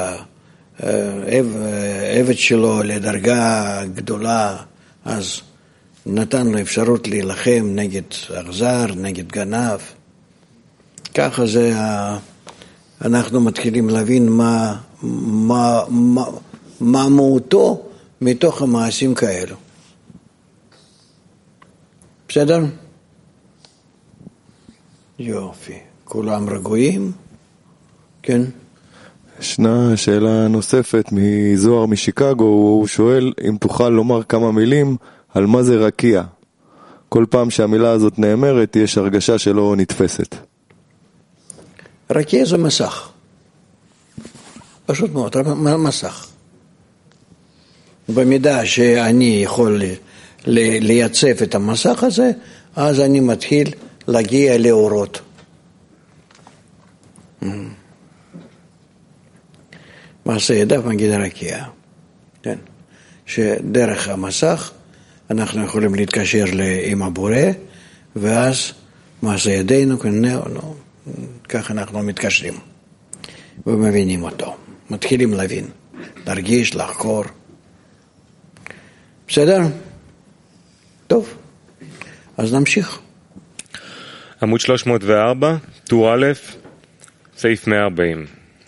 העבד שלו לדרגה גדולה, אז נתן לו אפשרות להילחם נגד אכזר, נגד גנב. ככה זה, אנחנו מתחילים להבין מה, מה, מה, מה מהותו מתוך המעשים כאלו. בסדר? יופי. כולם רגועים? כן? ישנה שאלה נוספת מזוהר משיקגו, הוא שואל אם תוכל לומר כמה מילים על מה זה רקיע. כל פעם שהמילה הזאת נאמרת יש הרגשה שלא נתפסת. רקיע זה מסך. פשוט מאוד, מסך. במידה שאני יכול לייצב את המסך הזה, אז אני מתחיל להגיע לאורות. מעשה ידיו מגיד הרקיע. כן. שדרך המסך אנחנו יכולים להתקשר עם הבורא, ואז מעשה ידינו, כך אנחנו מתקשרים ומבינים אותו. מתחילים להבין, להרגיש, לחקור. בסדר? טוב, אז נמשיך. עמוד שלוש מאות וארבע, טור א', סעיף מאה וארבעים.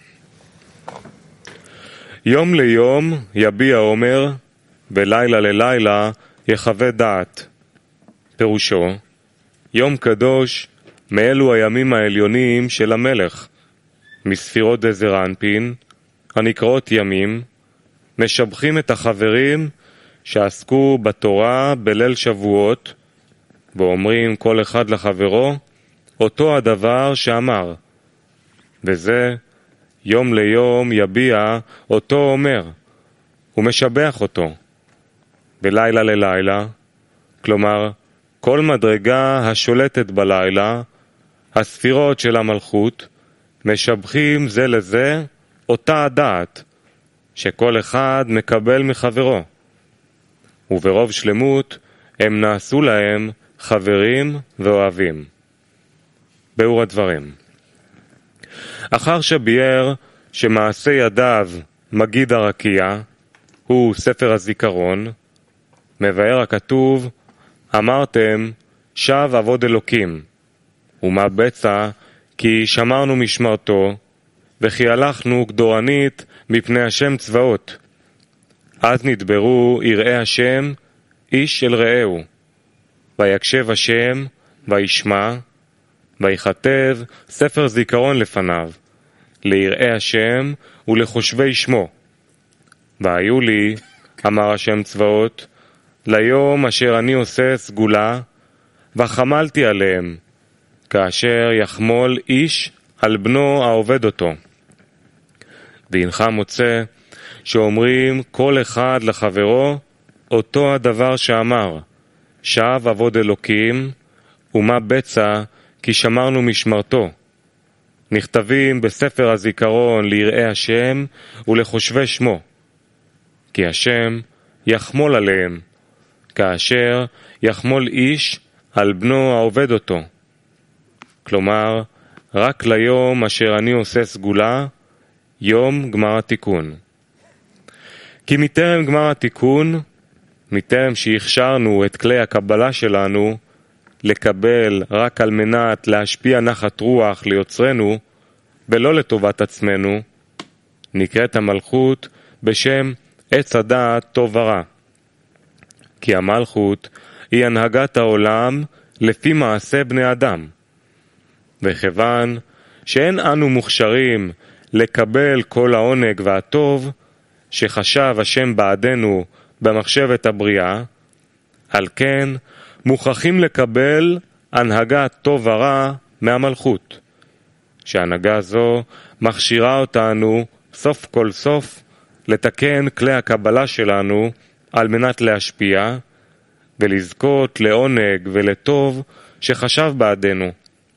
יום ליום יביע עומר, ולילה ללילה יחווה דעת. פירושו, יום קדוש מאלו הימים העליונים של המלך, מספירות דזר אנפין, הנקראות ימים, משבחים את החברים שעסקו בתורה בליל שבועות, ואומרים כל אחד לחברו אותו הדבר שאמר, וזה יום ליום יביע אותו אומר, ומשבח אותו. בלילה ללילה, כלומר כל מדרגה השולטת בלילה, הספירות של המלכות, משבחים זה לזה אותה הדעת שכל אחד מקבל מחברו, וברוב שלמות הם נעשו להם חברים ואוהבים. באור הדברים. אחר שביאר שמעשה ידיו מגיד הרקיע, הוא ספר הזיכרון, מבאר הכתוב, אמרתם שב עבוד אלוקים, ומה בצע כי שמרנו משמרתו, וכי הלכנו גדורנית מפני השם צבאות. אז נדברו יראי השם איש אל רעהו, ויקשב השם וישמע, ויכתב ספר זיכרון לפניו, ליראי השם ולחושבי שמו. והיו לי, אמר השם צבאות, ליום אשר אני עושה סגולה, וחמלתי עליהם, כאשר יחמול איש על בנו העובד אותו. והנך מוצא שאומרים כל אחד לחברו אותו הדבר שאמר, שב עבוד אלוקים, ומה בצע כי שמרנו משמרתו. נכתבים בספר הזיכרון ליראי השם ולחושבי שמו. כי השם יחמול עליהם, כאשר יחמול איש על בנו העובד אותו. כלומר, רק ליום אשר אני עושה סגולה, יום גמר התיקון. כי מטרם גמר התיקון, מטרם שהכשרנו את כלי הקבלה שלנו, לקבל רק על מנת להשפיע נחת רוח ליוצרנו, ולא לטובת עצמנו, נקראת המלכות בשם עץ הדעת טוב ורע. כי המלכות היא הנהגת העולם לפי מעשה בני אדם. וכיוון שאין אנו מוכשרים לקבל כל העונג והטוב שחשב השם בעדנו במחשבת הבריאה, על כן מוכרחים לקבל הנהגת טוב ורע מהמלכות, שהנהגה זו מכשירה אותנו סוף כל סוף לתקן כלי הקבלה שלנו על מנת להשפיע ולזכות לעונג ולטוב שחשב בעדנו.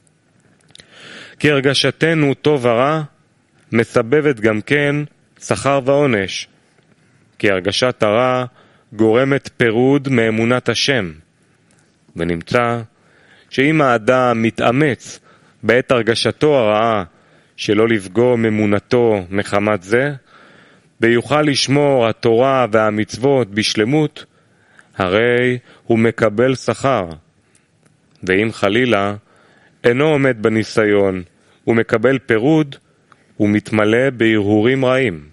כי הרגשתנו טוב ורע מסבבת גם כן שכר ועונש, כי הרגשת הרע גורמת פירוד מאמונת השם, ונמצא שאם האדם מתאמץ בעת הרגשתו הרעה שלא לפגום אמונתו מחמת זה, ויוכל לשמור התורה והמצוות בשלמות, הרי הוא מקבל שכר. ואם חלילה אינו עומד בניסיון ומקבל פירוד, הוא מתמלא בהרהורים רעים.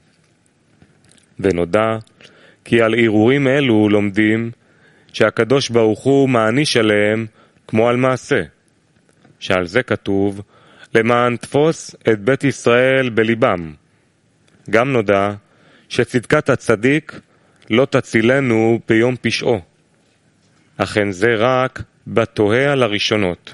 ונודע כי על הרהורים אלו לומדים שהקדוש ברוך הוא מעניש עליהם כמו על מעשה, שעל זה כתוב למען תפוס את בית ישראל בליבם. גם נודע שצדקת הצדיק לא תצילנו ביום פשעו, אכן זה רק בתוהה על הראשונות.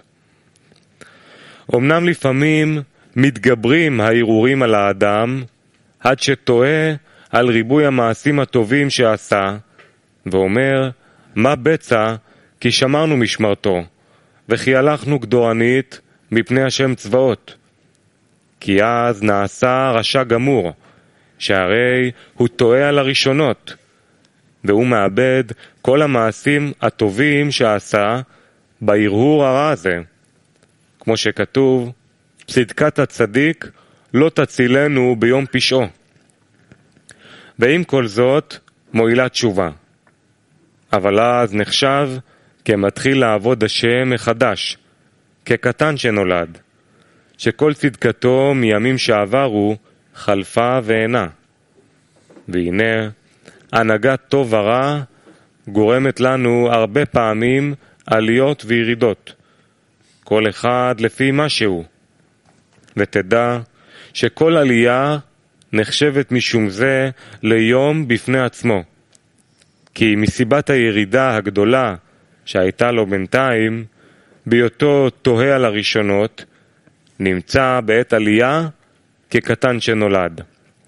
אמנם לפעמים מתגברים ההרהורים על האדם עד שתוהה על ריבוי המעשים הטובים שעשה, ואומר מה בצע כי שמרנו משמרתו, וכי הלכנו גדורנית מפני השם צבאות. כי אז נעשה רשע גמור, שהרי הוא טועה על הראשונות, והוא מאבד כל המעשים הטובים שעשה בהרהור הרע הזה. כמו שכתוב, צדקת הצדיק לא תצילנו ביום פשעו. ועם כל זאת מועילה תשובה. אבל אז נחשב כמתחיל לעבוד השם מחדש, כקטן שנולד, שכל צדקתו מימים שעברו חלפה ואינה. והנה, הנהגת טוב ורע גורמת לנו הרבה פעמים עליות וירידות, כל אחד לפי משהו. ותדע שכל עלייה נחשבת משום זה ליום בפני עצמו. כי מסיבת הירידה הגדולה שהייתה לו בינתיים, בהיותו תוהה על הראשונות, נמצא בעת עלייה כקטן שנולד.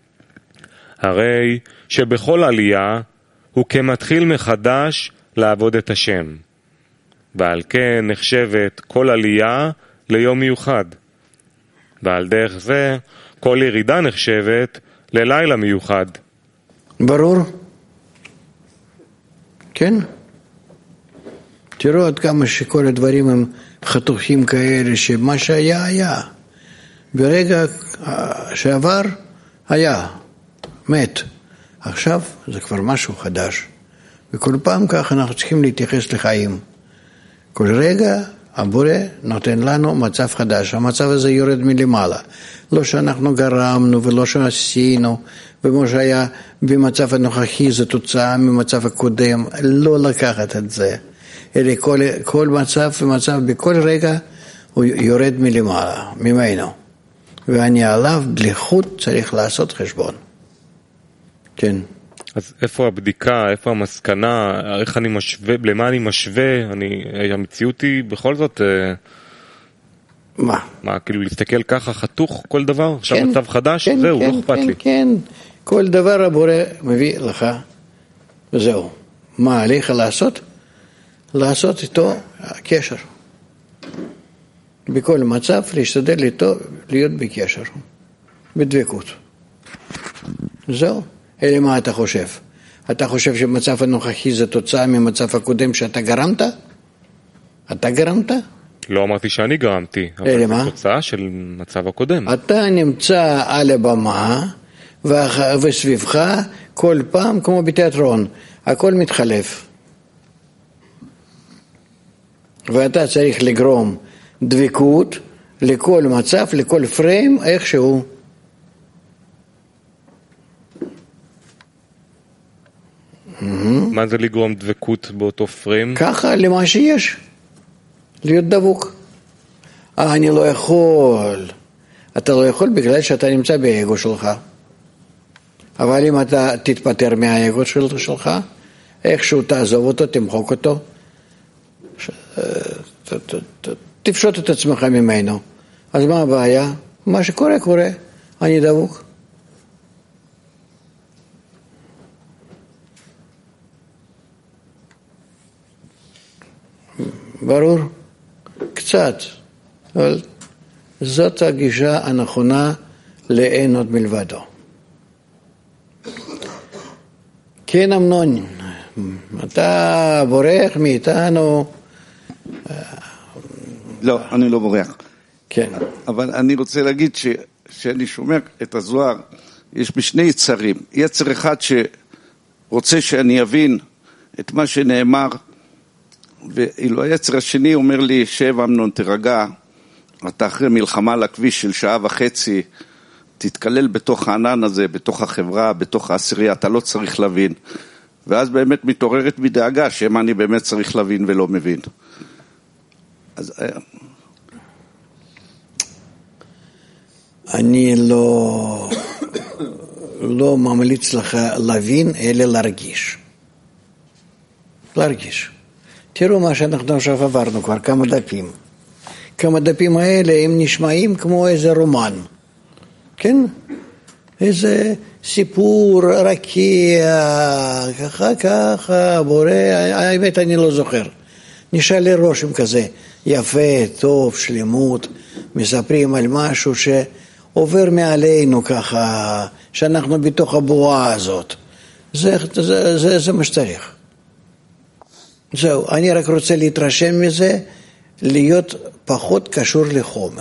הרי שבכל עלייה הוא כמתחיל מחדש לעבוד את השם, ועל כן נחשבת כל עלייה ליום מיוחד, ועל דרך זה כל ירידה נחשבת ללילה מיוחד. ברור? כן? תראו עד כמה שכל הדברים הם חתוכים כאלה, שמה שהיה היה. ברגע שעבר היה, מת. עכשיו זה כבר משהו חדש. וכל פעם כך אנחנו צריכים להתייחס לחיים. כל רגע הבורא נותן לנו מצב חדש. המצב הזה יורד מלמעלה. לא שאנחנו גרמנו ולא שעשינו, ומה שהיה במצב הנוכחי זה תוצאה ממצב הקודם. לא לקחת את זה. אלא כל, כל מצב ומצב בכל רגע הוא יורד מלמעלה, ממנו. ואני עליו בליחות צריך לעשות חשבון. כן. אז איפה הבדיקה, איפה המסקנה, איך אני משווה, למה אני משווה, אני, המציאות היא בכל זאת... מה? מה, כאילו להסתכל ככה חתוך כל דבר? עכשיו כן, מצב חדש? כן, זהו, כן, לא אכפת כן, לי. כן, כל דבר הבורא מביא לך, וזהו. מה עליך לעשות? לעשות איתו קשר. בכל מצב להשתדל איתו להיות בקשר, בדבקות. זהו. אלא מה אתה חושב? אתה חושב שמצב הנוכחי זה תוצאה ממצב הקודם שאתה גרמת? אתה גרמת? לא אמרתי שאני גרמתי, אלא אבל מה? זה תוצאה של מצב הקודם. אתה נמצא על הבמה וסביבך כל פעם כמו בתיאטרון, הכל מתחלף. ואתה צריך לגרום דבקות לכל מצב, לכל פריים, איכשהו. מה זה לגרום דבקות באותו פריים? ככה למה שיש, להיות דבוק. אה, אני לא יכול. אתה לא יכול בגלל שאתה נמצא באגו שלך. אבל אם אתה תתפטר מהאגו שלך, איכשהו תעזוב אותו, תמחוק אותו, תפשוט את עצמך ממנו. אז מה הבעיה? מה שקורה קורה, אני דבוק. ברור? קצת, אבל זאת הגישה הנכונה לאין עוד מלבדו. כן, אמנון, אתה בורח מאיתנו? לא, אני לא בורח. כן. אבל אני רוצה להגיד ש, שאני שומע את הזוהר, יש בשני יצרים. יצר אחד שרוצה שאני אבין את מה שנאמר, ואילו היצר השני אומר לי, שב אמנון תרגע, אתה אחרי מלחמה לכביש של שעה וחצי, תתקלל בתוך הענן הזה, בתוך החברה, בתוך העשירייה, אתה לא צריך להבין. ואז באמת מתעוררת מדאגה, שמה אני באמת צריך להבין ולא מבין. אז... אני לא, לא ממליץ לך להבין, אלא להרגיש. להרגיש. תראו מה שאנחנו עכשיו עברנו כבר, כמה דפים. כמה דפים האלה הם נשמעים כמו איזה רומן. כן? איזה סיפור רקיע, ככה ככה, בורא, האמת אני לא זוכר. נשאר לי רושם כזה, יפה, טוב, שלמות, מספרים על משהו שעובר מעלינו ככה, שאנחנו בתוך הבועה הזאת. זה, זה, זה, זה מה שצריך. זהו, אני רק רוצה להתרשם מזה, להיות פחות קשור לחומר.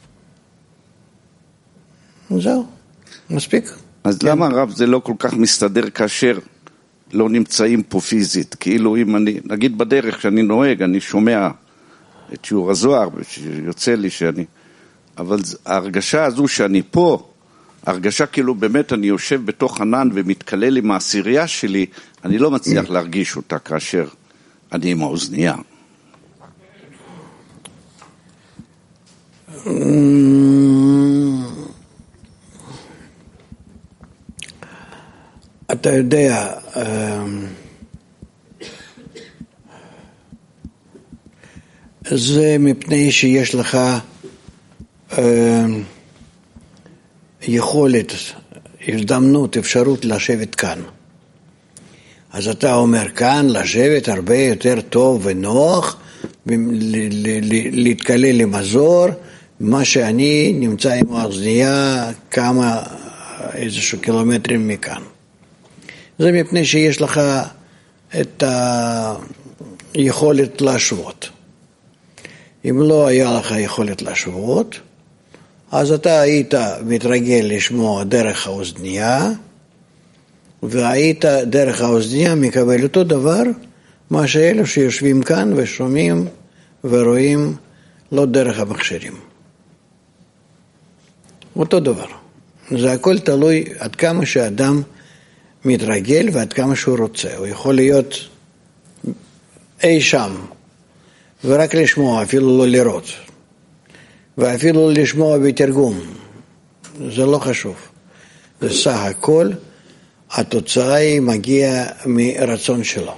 זהו, מספיק. אז כן. למה הרב זה לא כל כך מסתדר כאשר לא נמצאים פה פיזית? כאילו אם אני, נגיד בדרך שאני נוהג, אני שומע את שיעור הזוהר, שיוצא לי שאני, אבל ההרגשה הזו שאני פה, ההרגשה כאילו באמת אני יושב בתוך ענן ומתקלל עם העשירייה שלי, אני לא מצליח להרגיש אותה כאשר אני עם האוזנייה. אתה יודע, זה מפני שיש לך יכולת, הזדמנות, אפשרות לשבת כאן. אז אתה אומר כאן, לשבת הרבה יותר טוב ונוח, להתקלל למזור, מה שאני נמצא עם האוזנייה כמה איזשהו קילומטרים מכאן. זה מפני שיש לך את היכולת להשוות. אם לא היה לך יכולת להשוות, אז אתה היית מתרגל לשמוע דרך האוזנייה, והיית דרך האוזנייה מקבל אותו דבר, מה שאלה שיושבים כאן ושומעים ורואים לא דרך המכשירים. אותו דבר. זה הכל תלוי עד כמה שאדם מתרגל ועד כמה שהוא רוצה. הוא יכול להיות אי שם ורק לשמוע, אפילו לא לראות. ואפילו לשמוע בתרגום. זה לא חשוב. זה סך הכל, התוצאה היא מגיעה מרצון שלו.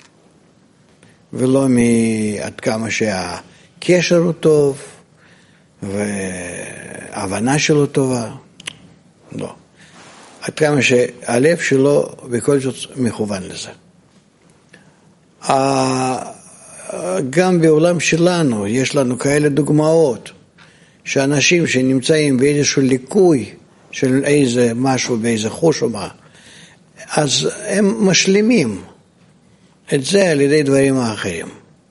ולא מעד כמה שהקשר הוא טוב, וההבנה שלו טובה. לא. עד כמה שהלב שלו בכל זאת מכוון לזה. גם בעולם שלנו יש לנו כאלה דוגמאות, שאנשים שנמצאים באיזשהו ליקוי של איזה משהו, באיזה חוש או מה, אז הם משלימים את זה על ידי דברים האחרים.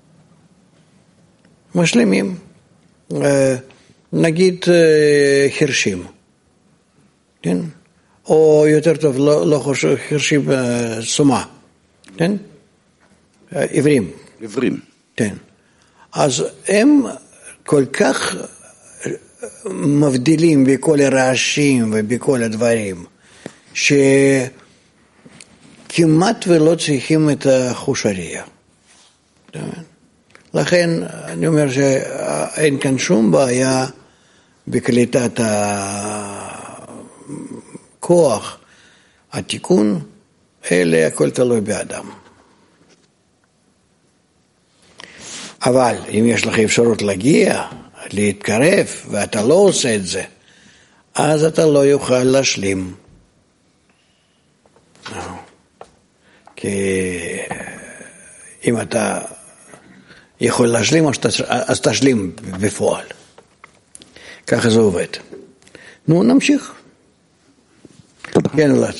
משלימים. נגיד חרשים. כן? או יותר טוב, לא, לא חושב, חרשים סומה. כן? עברים. עברים. כן. אז הם כל כך מבדילים בכל הרעשים ובכל הדברים, שכמעט ולא צריכים את החוש הראייה. לכן אני אומר שאין כאן שום בעיה בקליטת הכוח, התיקון, אלה הכל תלוי באדם. אבל אם יש לך אפשרות להגיע, להתקרב, ואתה לא עושה את זה, אז אתה לא יוכל להשלים. כי אם אתה יכול להשלים, אז תשלים בפועל. ככה זה עובד. נו, נמשיך. כן, אלעד.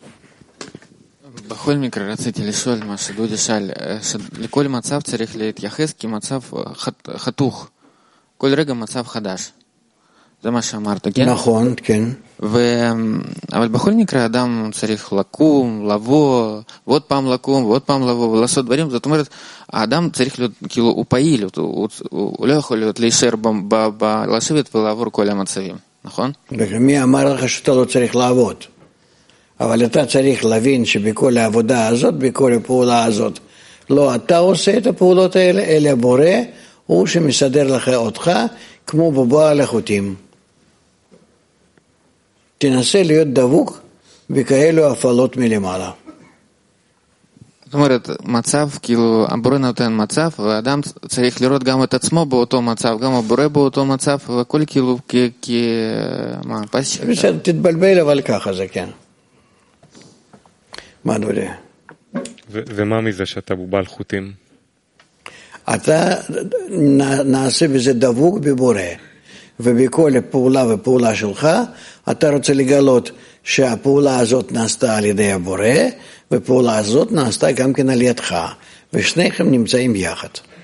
בכל מקרה רציתי לשאול מה שדודי שאל, שלכל מצב צריך להתייחס כמצב חתוך. כל רגע מצב חדש. זה מה שאמרת, כן? נכון, כן. ו... אבל בכל מקרה אדם צריך לקום, לבוא, ועוד פעם לקום, ועוד פעם לבוא, ולעשות דברים. זאת אומרת, האדם צריך להיות, כאילו, הוא פעיל, הוא, הוא, הוא לא יכול להיות להישאר, ב, ב, ב, לשבת ולעבור כל המצבים, נכון? מי אמר לך שאתה לא צריך לעבוד? אבל אתה צריך להבין שבכל העבודה הזאת, בכל הפעולה הזאת, לא אתה עושה את הפעולות האלה, אלא בורא, הוא שמסדר לך אותך, כמו בבוא על החוטים. תנסה להיות דבוק בכאלו הפעלות מלמעלה. זאת אומרת, מצב, כאילו, הבורא נותן מצב, והאדם צריך לראות גם את עצמו באותו מצב, גם הבורא באותו מצב, והכל כאילו, כ... מה, פסק? בסדר, תתבלבל, אבל ככה זה, כן. מה דודי? ומה מזה שאתה בובל חוטים? אתה נעשה בזה דבוק בבורא, ובכל פעולה ופעולה שלך, אתה רוצה לגלות שהפעולה הזאת נעשתה על ידי הבורא, ופעולה הזאת נעשתה גם כן על ידך, ושניכם נמצאים יחד.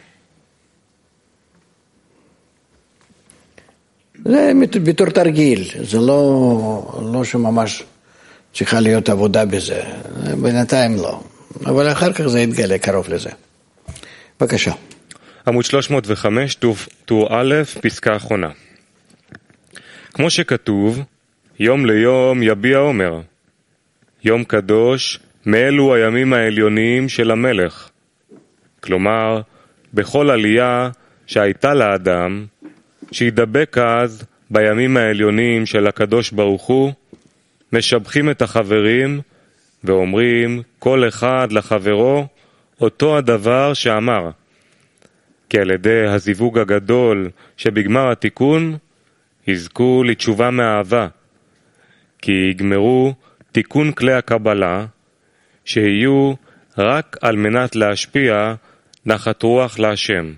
זה בתור תרגיל, זה לא, לא שממש צריכה להיות עבודה בזה, בינתיים לא, אבל אחר כך זה יתגלה קרוב לזה. בבקשה. עמוד שלוש מאות וחמש, טור א', פסקה אחרונה. כמו שכתוב, יום ליום יביע עומר. יום קדוש, מאלו הימים העליוניים של המלך. כלומר, בכל עלייה שהייתה לאדם, שידבק אז בימים העליונים של הקדוש ברוך הוא, משבחים את החברים ואומרים כל אחד לחברו אותו הדבר שאמר. כי על ידי הזיווג הגדול שבגמר התיקון, יזכו לתשובה מאהבה, כי יגמרו תיקון כלי הקבלה, שיהיו רק על מנת להשפיע נחת רוח להשם.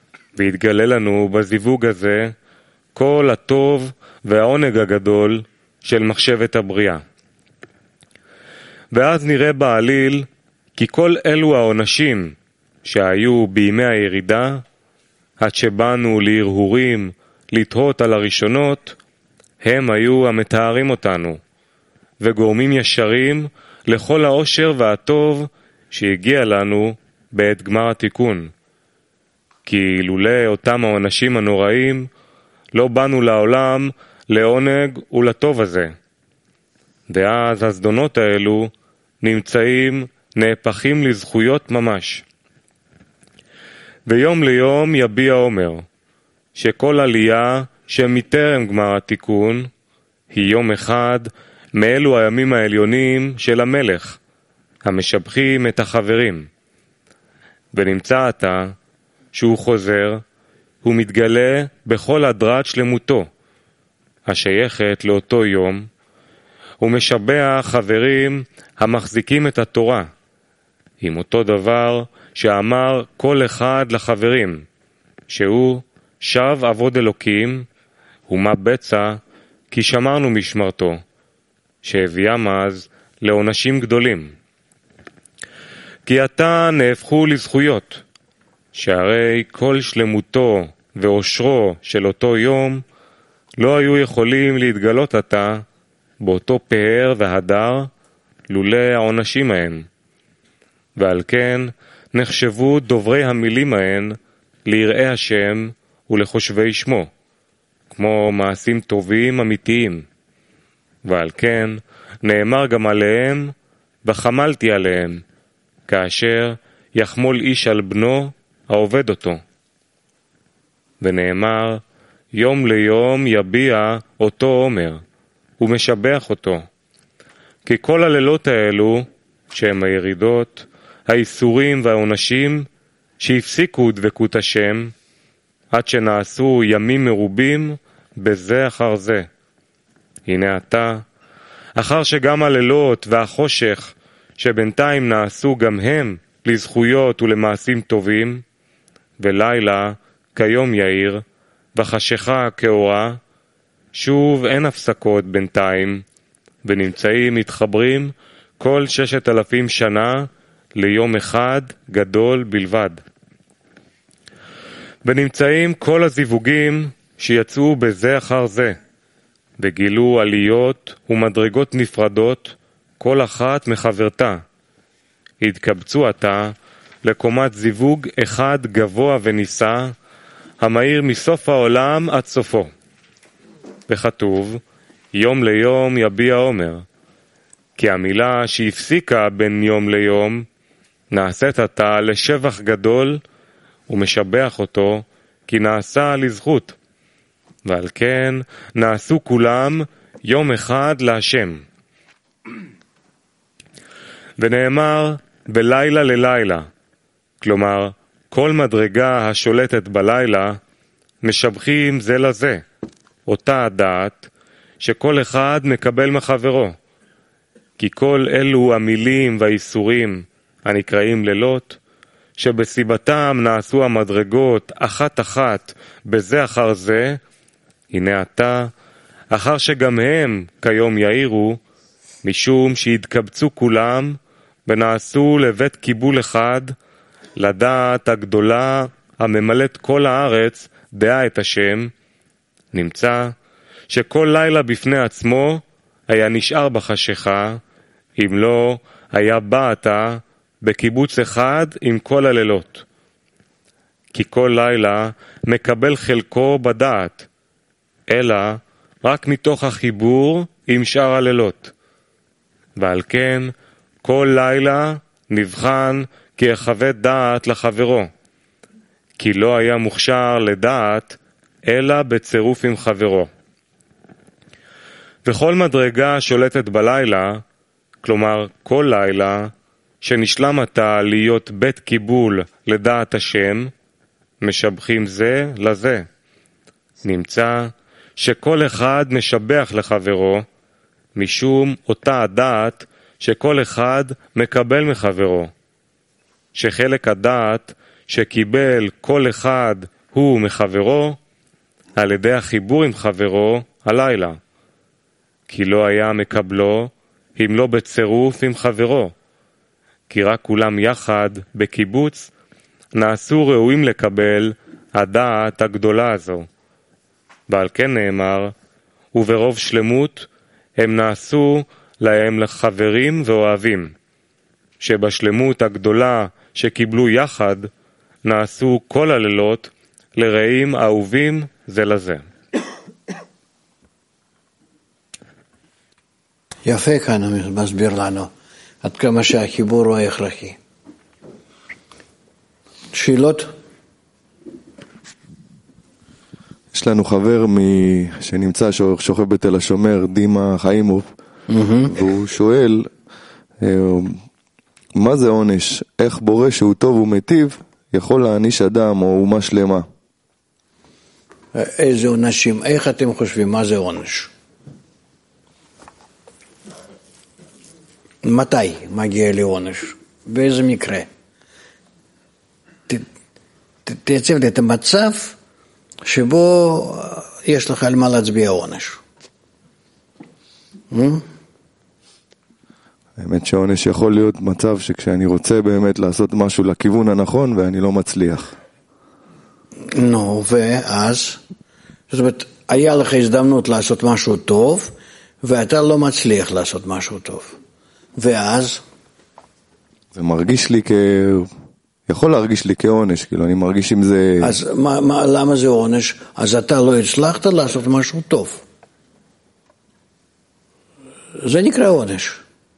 ויתגלה לנו בזיווג הזה כל הטוב והעונג הגדול של מחשבת הבריאה. ואז נראה בעליל כי כל אלו העונשים שהיו בימי הירידה, עד שבאנו להרהורים, לתהות על הראשונות, הם היו המתארים אותנו, וגורמים ישרים לכל העושר והטוב שהגיע לנו בעת גמר התיקון. כי אילולא אותם העונשים הנוראים, לא באנו לעולם לעונג ולטוב הזה. ואז הזדונות האלו נמצאים, נהפכים לזכויות ממש. ויום ליום יביע אומר, שכל עלייה שמטרם גמר התיקון, היא יום אחד מאלו הימים העליונים של המלך, המשבחים את החברים. ונמצא עתה שהוא חוזר, הוא מתגלה בכל הדרת שלמותו, השייכת לאותו יום, הוא משבח חברים המחזיקים את התורה, עם אותו דבר שאמר כל אחד לחברים, שהוא שב עבוד אלוקים, ומה בצע כי שמרנו משמרתו, שהביאם אז לעונשים גדולים. כי עתה נהפכו לזכויות, שהרי כל שלמותו ואושרו של אותו יום לא היו יכולים להתגלות עתה באותו פאר והדר לולא העונשים ההם. ועל כן נחשבו דוברי המילים ההם ליראי השם ולחושבי שמו, כמו מעשים טובים אמיתיים. ועל כן נאמר גם עליהם, וחמלתי עליהם, כאשר יחמול איש על בנו העובד אותו. ונאמר, יום ליום יביע אותו עומר, ומשבח אותו. כי כל הלילות האלו, שהם הירידות, האיסורים והעונשים, שהפסיקו דבקות השם, עד שנעשו ימים מרובים בזה אחר זה. הנה עתה, אחר שגם הלילות והחושך, שבינתיים נעשו גם הם לזכויות ולמעשים טובים, ולילה כיום יאיר, וחשיכה כאורה, שוב אין הפסקות בינתיים, ונמצאים מתחברים כל ששת אלפים שנה ליום אחד גדול בלבד. ונמצאים כל הזיווגים שיצאו בזה אחר זה, וגילו עליות ומדרגות נפרדות, כל אחת מחברתה. התקבצו עתה לקומת זיווג אחד גבוה ונישא, המאיר מסוף העולם עד סופו. וכתוב, יום ליום יביע עומר, כי המילה שהפסיקה בין יום ליום, נעשית עתה לשבח גדול, ומשבח אותו, כי נעשה לזכות. ועל כן נעשו כולם יום אחד להשם. ונאמר בלילה ללילה, כלומר כל מדרגה השולטת בלילה משבחים זה לזה, אותה הדעת שכל אחד מקבל מחברו. כי כל אלו המילים והאיסורים הנקראים לילות, שבסיבתם נעשו המדרגות אחת אחת בזה אחר זה, הנה עתה, אחר שגם הם כיום יאירו, משום שהתקבצו כולם ונעשו לבית קיבול אחד, לדעת הגדולה הממלאת כל הארץ דעה את השם, נמצא שכל לילה בפני עצמו היה נשאר בחשיכה, אם לא היה בא עתה בקיבוץ אחד עם כל הלילות. כי כל לילה מקבל חלקו בדעת, אלא רק מתוך החיבור עם שאר הלילות. ועל כן כל לילה נבחן כי יחווה דעת לחברו, כי לא היה מוכשר לדעת אלא בצירוף עם חברו. וכל מדרגה שולטת בלילה, כלומר כל לילה שנשלם עתה להיות בית קיבול לדעת השם, משבחים זה לזה. נמצא שכל אחד משבח לחברו, משום אותה הדעת שכל אחד מקבל מחברו, שחלק הדעת שקיבל כל אחד הוא מחברו, על ידי החיבור עם חברו הלילה. כי לא היה מקבלו, אם לא בצירוף עם חברו, כי רק כולם יחד בקיבוץ נעשו ראויים לקבל הדעת הגדולה הזו. ועל כן נאמר, וברוב שלמות הם נעשו להם לחברים ואוהבים, שבשלמות הגדולה שקיבלו יחד נעשו כל הלילות לרעים אהובים זה לזה. יפה כאן מסביר לנו עד כמה שהחיבור הוא הכרחי. שאלות? יש לנו חבר מ... שנמצא שוכב בתל השומר, דימה חיימוב, mm-hmm. והוא שואל מה זה עונש? איך בורא שהוא טוב ומטיב יכול להעניש אדם או אומה שלמה? איזה עונשים? איך אתם חושבים? מה זה עונש? מתי מגיע לי עונש? באיזה מקרה? ת, ת, תייצב לי את המצב שבו יש לך על מה להצביע עונש. האמת שעונש יכול להיות מצב שכשאני רוצה באמת לעשות משהו לכיוון הנכון ואני לא מצליח. נו, ואז? זאת אומרת, היה לך הזדמנות לעשות משהו טוב ואתה לא מצליח לעשות משהו טוב. ואז? זה מרגיש לי כ... יכול להרגיש לי כעונש, כאילו אני מרגיש אם זה... אז מה, מה, למה זה עונש? אז אתה לא הצלחת לעשות משהו טוב. זה נקרא עונש.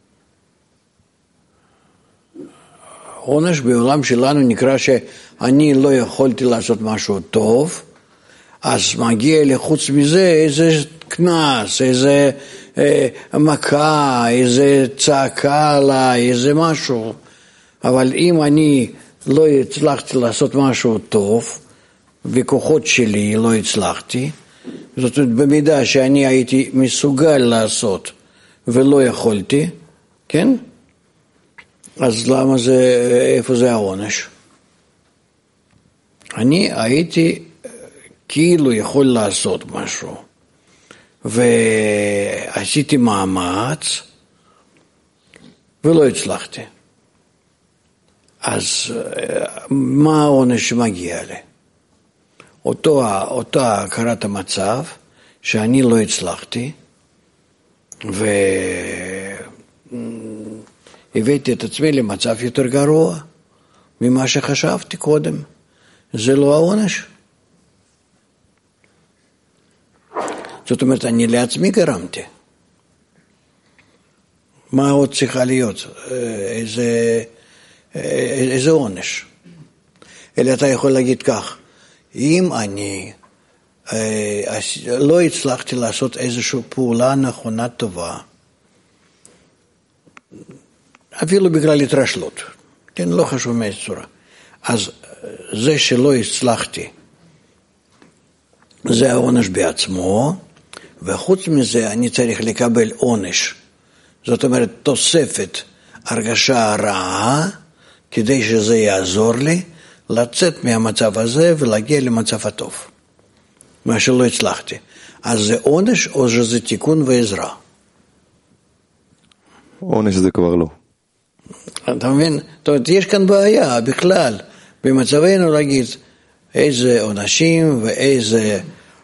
עונש בעולם שלנו נקרא שאני לא יכולתי לעשות משהו טוב, אז מגיע לי חוץ מזה איזה כנס, איזה אה, מכה, איזה צעקה עליי, איזה משהו. אבל אם אני לא הצלחתי לעשות משהו טוב, וכוחות שלי לא הצלחתי, זאת אומרת, במידה שאני הייתי מסוגל לעשות ולא יכולתי, כן? אז למה זה, איפה זה העונש? אני הייתי כאילו יכול לעשות משהו, ועשיתי מאמץ, ולא הצלחתי. אז מה העונש שמגיע לי? אותו, אותה הכרת המצב, שאני לא הצלחתי, והבאתי את עצמי למצב יותר גרוע ממה שחשבתי קודם. זה לא העונש. זאת אומרת, אני לעצמי גרמתי. מה עוד צריכה להיות? איזה, איזה עונש? אלא אתה יכול להגיד כך, אם אני לא הצלחתי לעשות איזושהי פעולה נכונה טובה, אפילו בגלל התרשלות, כן, לא חשוב מאיזה צורה, אז זה שלא הצלחתי, זה העונש בעצמו, וחוץ מזה אני צריך לקבל עונש, זאת אומרת תוספת הרגשה רעה, כדי שזה יעזור לי לצאת מהמצב הזה ולהגיע למצב הטוב, מה שלא הצלחתי. אז זה עונש או שזה תיקון ועזרה? עונש זה כבר לא. אתה מבין? זאת אומרת, יש כאן בעיה בכלל, במצבנו להגיד איזה עונשים ואיזה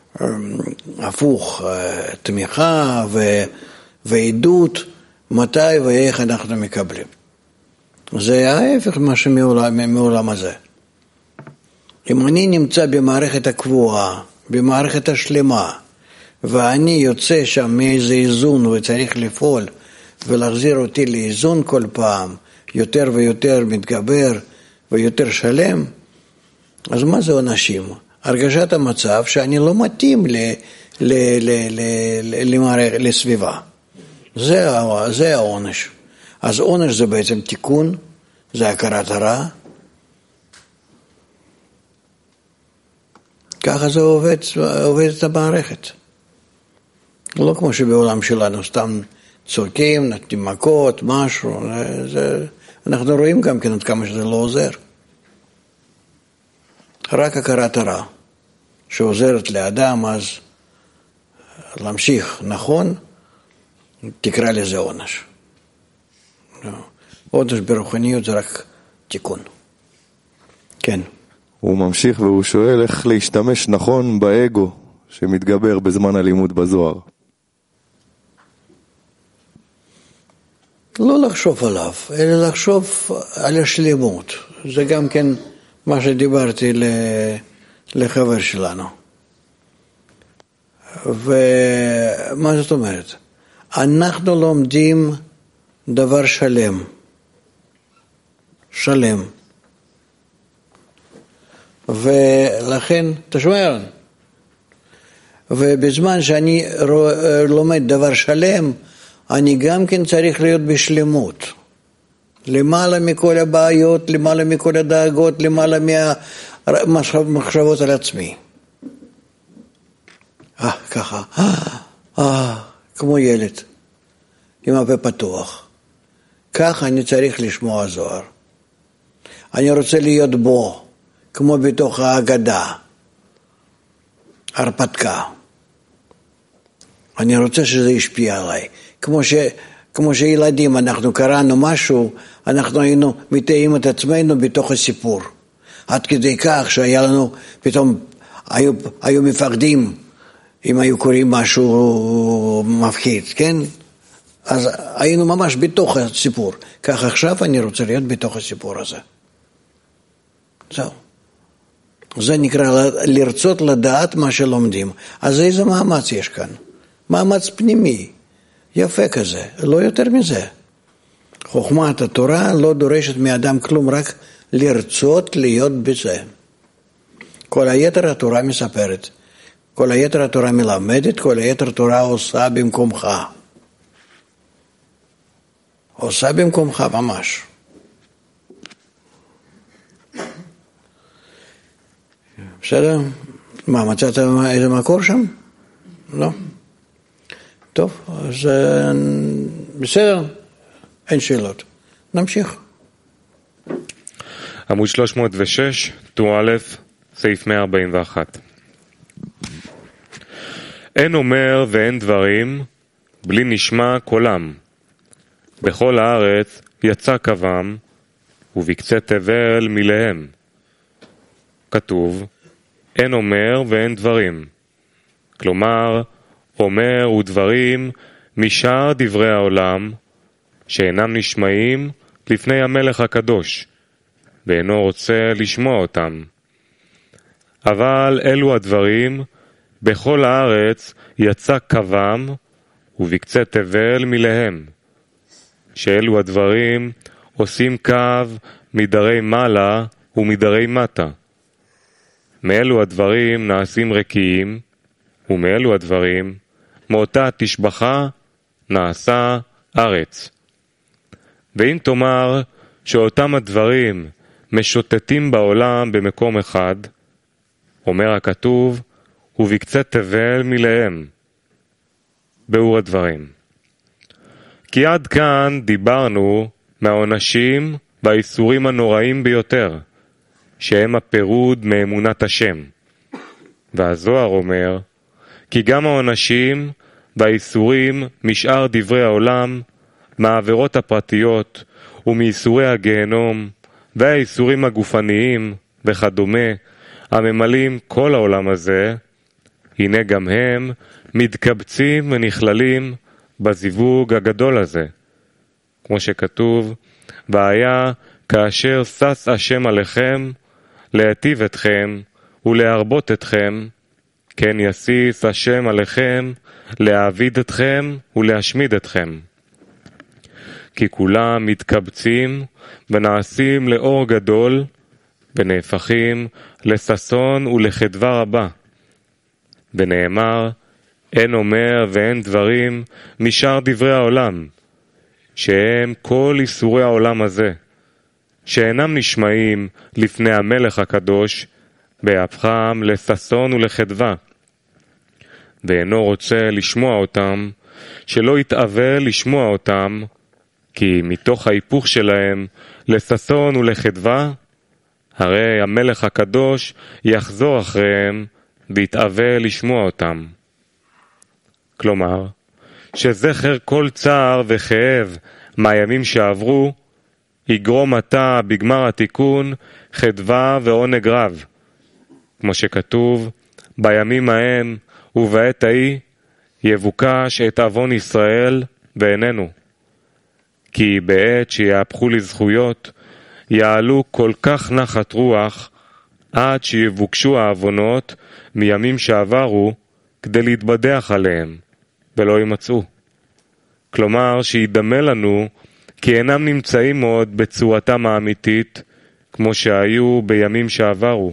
הפוך תמיכה ועדות, מתי ואיך אנחנו מקבלים. זה ההפך מה שמעולם הזה. אם אני נמצא במערכת הקבועה, במערכת השלמה, ואני יוצא שם מאיזה איזון וצריך לפעול ולהחזיר אותי לאיזון כל פעם, יותר ויותר מתגבר ויותר שלם, אז מה זה עונשים? הרגשת המצב שאני לא מתאים ל, ל, ל, ל, ל, למערכת, לסביבה. זה, זה העונש. אז עונש זה בעצם תיקון, זה הכרת הרע. ככה זה עובד, עובד את המערכת. לא כמו שבעולם שלנו סתם צורקים, נתנים מכות, משהו. זה, זה, אנחנו רואים גם כן עד כמה שזה לא עוזר. רק הכרת הרע, שעוזרת לאדם אז להמשיך נכון, תקרא לזה עונש. עונש ברוחניות זה רק תיקון. כן. הוא ממשיך והוא שואל איך להשתמש נכון באגו שמתגבר בזמן הלימוד בזוהר. לא לחשוב עליו, אלא לחשוב על השלמות. זה גם כן מה שדיברתי לחבר שלנו. ומה זאת אומרת? אנחנו לומדים דבר שלם. שלם. ולכן, תשמע, ובזמן שאני לומד דבר שלם, אני גם כן צריך להיות בשלמות. למעלה מכל הבעיות, למעלה מכל הדאגות, למעלה מהמחשבות על עצמי. אה, ככה, אה, אה, כמו ילד, עם הפה פתוח. ככה אני צריך לשמוע זוהר. אני רוצה להיות בו, כמו בתוך ההגדה, הרפתקה. אני רוצה שזה ישפיע עליי. כמו, ש, כמו שילדים, אנחנו קראנו משהו, אנחנו היינו מתאים את עצמנו בתוך הסיפור. עד כדי כך שהיה לנו, פתאום היו, היו מפחדים אם היו קוראים משהו מפחיד, כן? אז היינו ממש בתוך הסיפור. כך עכשיו אני רוצה להיות בתוך הסיפור הזה. זהו. זה נקרא לרצות לדעת מה שלומדים. אז איזה מאמץ יש כאן? מאמץ פנימי. יפה כזה, לא יותר מזה. חוכמת התורה לא דורשת מאדם כלום, רק לרצות להיות בזה. כל היתר התורה מספרת. כל היתר התורה מלמדת, כל היתר התורה עושה במקומך. עושה במקומך ממש. בסדר? מה, מצאת איזה מקור שם? לא. טוב, אז בסדר, אין שאלות. נמשיך. עמוד שלוש מאות ושש, טור א', סעיף מאה ארבעים ואחת. אין אומר ואין דברים, בלי נשמע קולם. בכל הארץ יצא קוום, ובקצה תבל מילאם. כתוב, אין אומר ואין דברים. כלומר, אומר ודברים משאר דברי העולם, שאינם נשמעים לפני המלך הקדוש, ואינו רוצה לשמוע אותם. אבל אלו הדברים, בכל הארץ יצא קוום, ובקצה תבל מילאם. שאלו הדברים עושים קו מדרי מעלה ומדרי מטה. מאלו הדברים נעשים רקיעים, ומאלו הדברים מאותה תשבחה נעשה ארץ. ואם תאמר שאותם הדברים משוטטים בעולם במקום אחד, אומר הכתוב, ובקצה תבל מילאם. באור הדברים. כי עד כאן דיברנו מהעונשים והאיסורים הנוראים ביותר, שהם הפירוד מאמונת השם. והזוהר אומר, כי גם העונשים והאיסורים משאר דברי העולם, מהעבירות הפרטיות ומאיסורי הגיהנום, והאיסורים הגופניים וכדומה, הממלאים כל העולם הזה, הנה גם הם מתקבצים ונכללים בזיווג הגדול הזה. כמו שכתוב, והיה כאשר שש השם עליכם, להטיב אתכם ולהרבות אתכם, כן יסיס השם עליכם, להעביד אתכם ולהשמיד אתכם. כי כולם מתקבצים ונעשים לאור גדול, ונהפכים לששון ולחדווה רבה. ונאמר, אין אומר ואין דברים משאר דברי העולם, שהם כל איסורי העולם הזה, שאינם נשמעים לפני המלך הקדוש, בהפכם לששון ולחדווה. ואינו רוצה לשמוע אותם, שלא יתאווה לשמוע אותם, כי מתוך ההיפוך שלהם לששון ולחדווה, הרי המלך הקדוש יחזור אחריהם ויתאווה לשמוע אותם. כלומר, שזכר כל צער וכאב מהימים שעברו, יגרום עתה בגמר התיקון חדווה ועונג רב. כמו שכתוב, בימים ההם ובעת ההיא יבוקש את אבון ישראל ואיננו. כי בעת שיהפכו לזכויות, יעלו כל כך נחת רוח, עד שיבוקשו האבונות מימים שעברו, כדי להתבדח עליהם, ולא יימצאו. כלומר, שידמה לנו כי אינם נמצאים עוד בצורתם האמיתית, כמו שהיו בימים שעברו.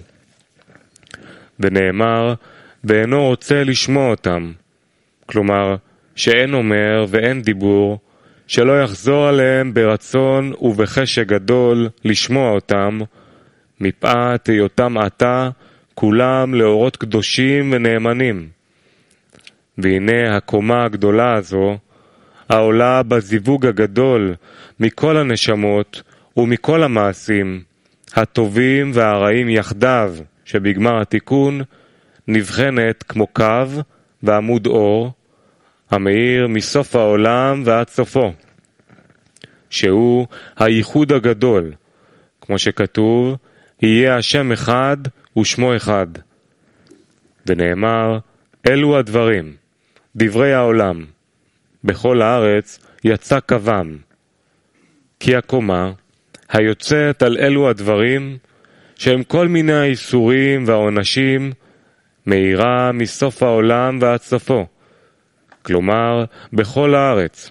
ונאמר, ואינו רוצה לשמוע אותם. כלומר, שאין אומר ואין דיבור, שלא יחזור עליהם ברצון ובחשק גדול לשמוע אותם, מפאת היותם עתה כולם לאורות קדושים ונאמנים. והנה הקומה הגדולה הזו, העולה בזיווג הגדול מכל הנשמות ומכל המעשים, הטובים והרעים יחדיו, שבגמר התיקון נבחנת כמו קו ועמוד אור, המאיר מסוף העולם ועד סופו, שהוא הייחוד הגדול, כמו שכתוב, יהיה השם אחד ושמו אחד. ונאמר, אלו הדברים, דברי העולם, בכל הארץ יצא קוום. כי הקומה היוצאת על אלו הדברים, שהם כל מיני האיסורים והעונשים, מאירה מסוף העולם ועד סופו, כלומר בכל הארץ.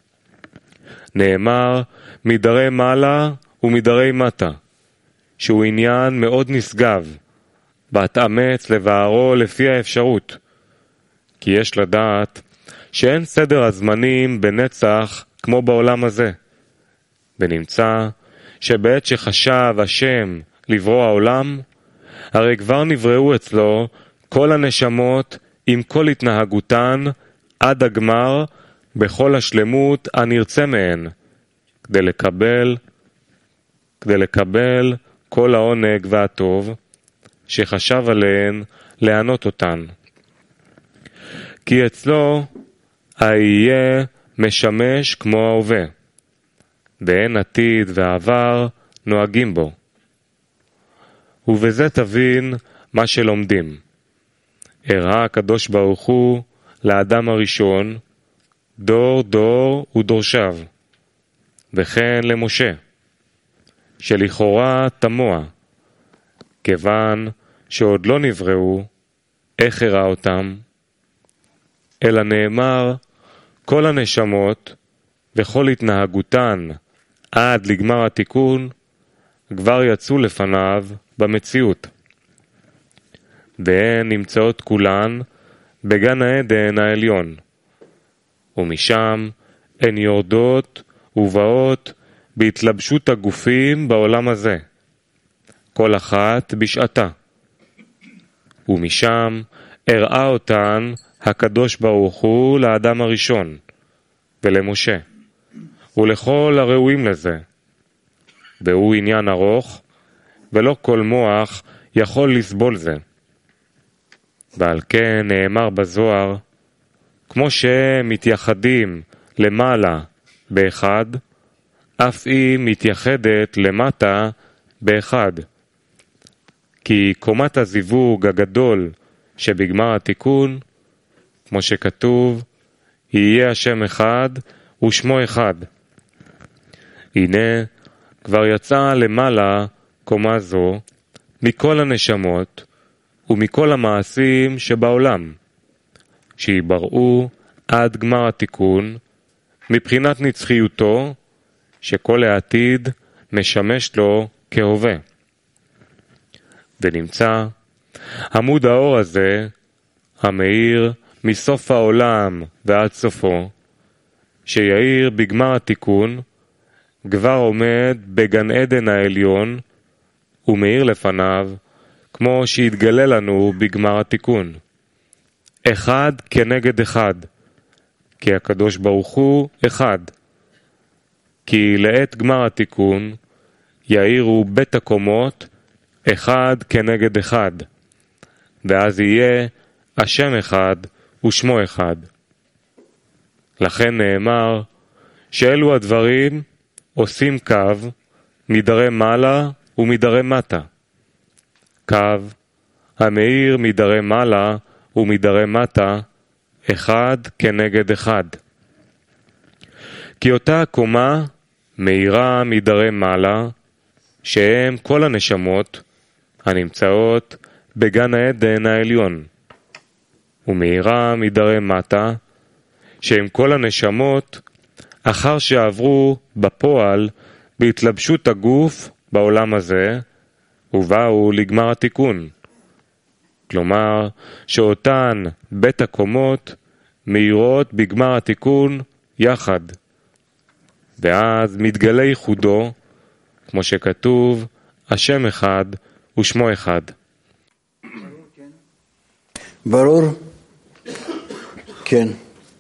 נאמר מדרי מעלה ומדרי מטה, שהוא עניין מאוד נשגב, בהתאמץ לבערו לפי האפשרות. כי יש לדעת שאין סדר הזמנים בנצח כמו בעולם הזה. ונמצא שבעת שחשב השם לברוא העולם, הרי כבר נבראו אצלו כל הנשמות עם כל התנהגותן עד הגמר בכל השלמות הנרצה מהן, כדי לקבל, כדי לקבל כל העונג והטוב שחשב עליהן לענות אותן. כי אצלו היה משמש כמו ההווה, ואין עתיד ועבר נוהגים בו. ובזה תבין מה שלומדים. הראה הקדוש ברוך הוא לאדם הראשון, דור דור ודורשיו, וכן למשה, שלכאורה תמוה, כיוון שעוד לא נבראו, איך הראה אותם? אלא נאמר, כל הנשמות וכל התנהגותן עד לגמר התיקון כבר יצאו לפניו במציאות. והן נמצאות כולן בגן העדן העליון, ומשם הן יורדות ובאות בהתלבשות הגופים בעולם הזה, כל אחת בשעתה. ומשם הראה אותן הקדוש ברוך הוא לאדם הראשון, ולמשה, ולכל הראויים לזה. והוא עניין ארוך, ולא כל מוח יכול לסבול זה. ועל כן נאמר בזוהר, כמו שהם מתייחדים למעלה באחד, אף היא מתייחדת למטה באחד. כי קומת הזיווג הגדול שבגמר התיקון, כמו שכתוב, יהיה השם אחד ושמו אחד. הנה, כבר יצאה למעלה קומה זו מכל הנשמות ומכל המעשים שבעולם, שיבראו עד גמר התיקון, מבחינת נצחיותו, שכל העתיד משמש לו כהווה. ונמצא עמוד האור הזה, המאיר מסוף העולם ועד סופו, שיאיר בגמר התיקון, כבר עומד בגן עדן העליון, ומאיר לפניו, כמו שהתגלה לנו בגמר התיקון. אחד כנגד אחד, כי הקדוש ברוך הוא אחד. כי לעת גמר התיקון, יאירו בית הקומות, אחד כנגד אחד, ואז יהיה השם אחד ושמו אחד. לכן נאמר שאלו הדברים עושים קו מדרי מעלה ומדרי מטה. קו המאיר מדרי מעלה ומדרי מטה אחד כנגד אחד. כי אותה הקומה מאירה מדרי מעלה, שהם כל הנשמות הנמצאות בגן העדן העליון, ומאירה מדרי מטה, שהם כל הנשמות אחר שעברו בפועל בהתלבשות הגוף בעולם הזה, ובאו לגמר התיקון. כלומר, שאותן בית הקומות מאירות בגמר התיקון יחד. ואז מתגלה ייחודו, כמו שכתוב, השם אחד ושמו אחד. ברור? כן.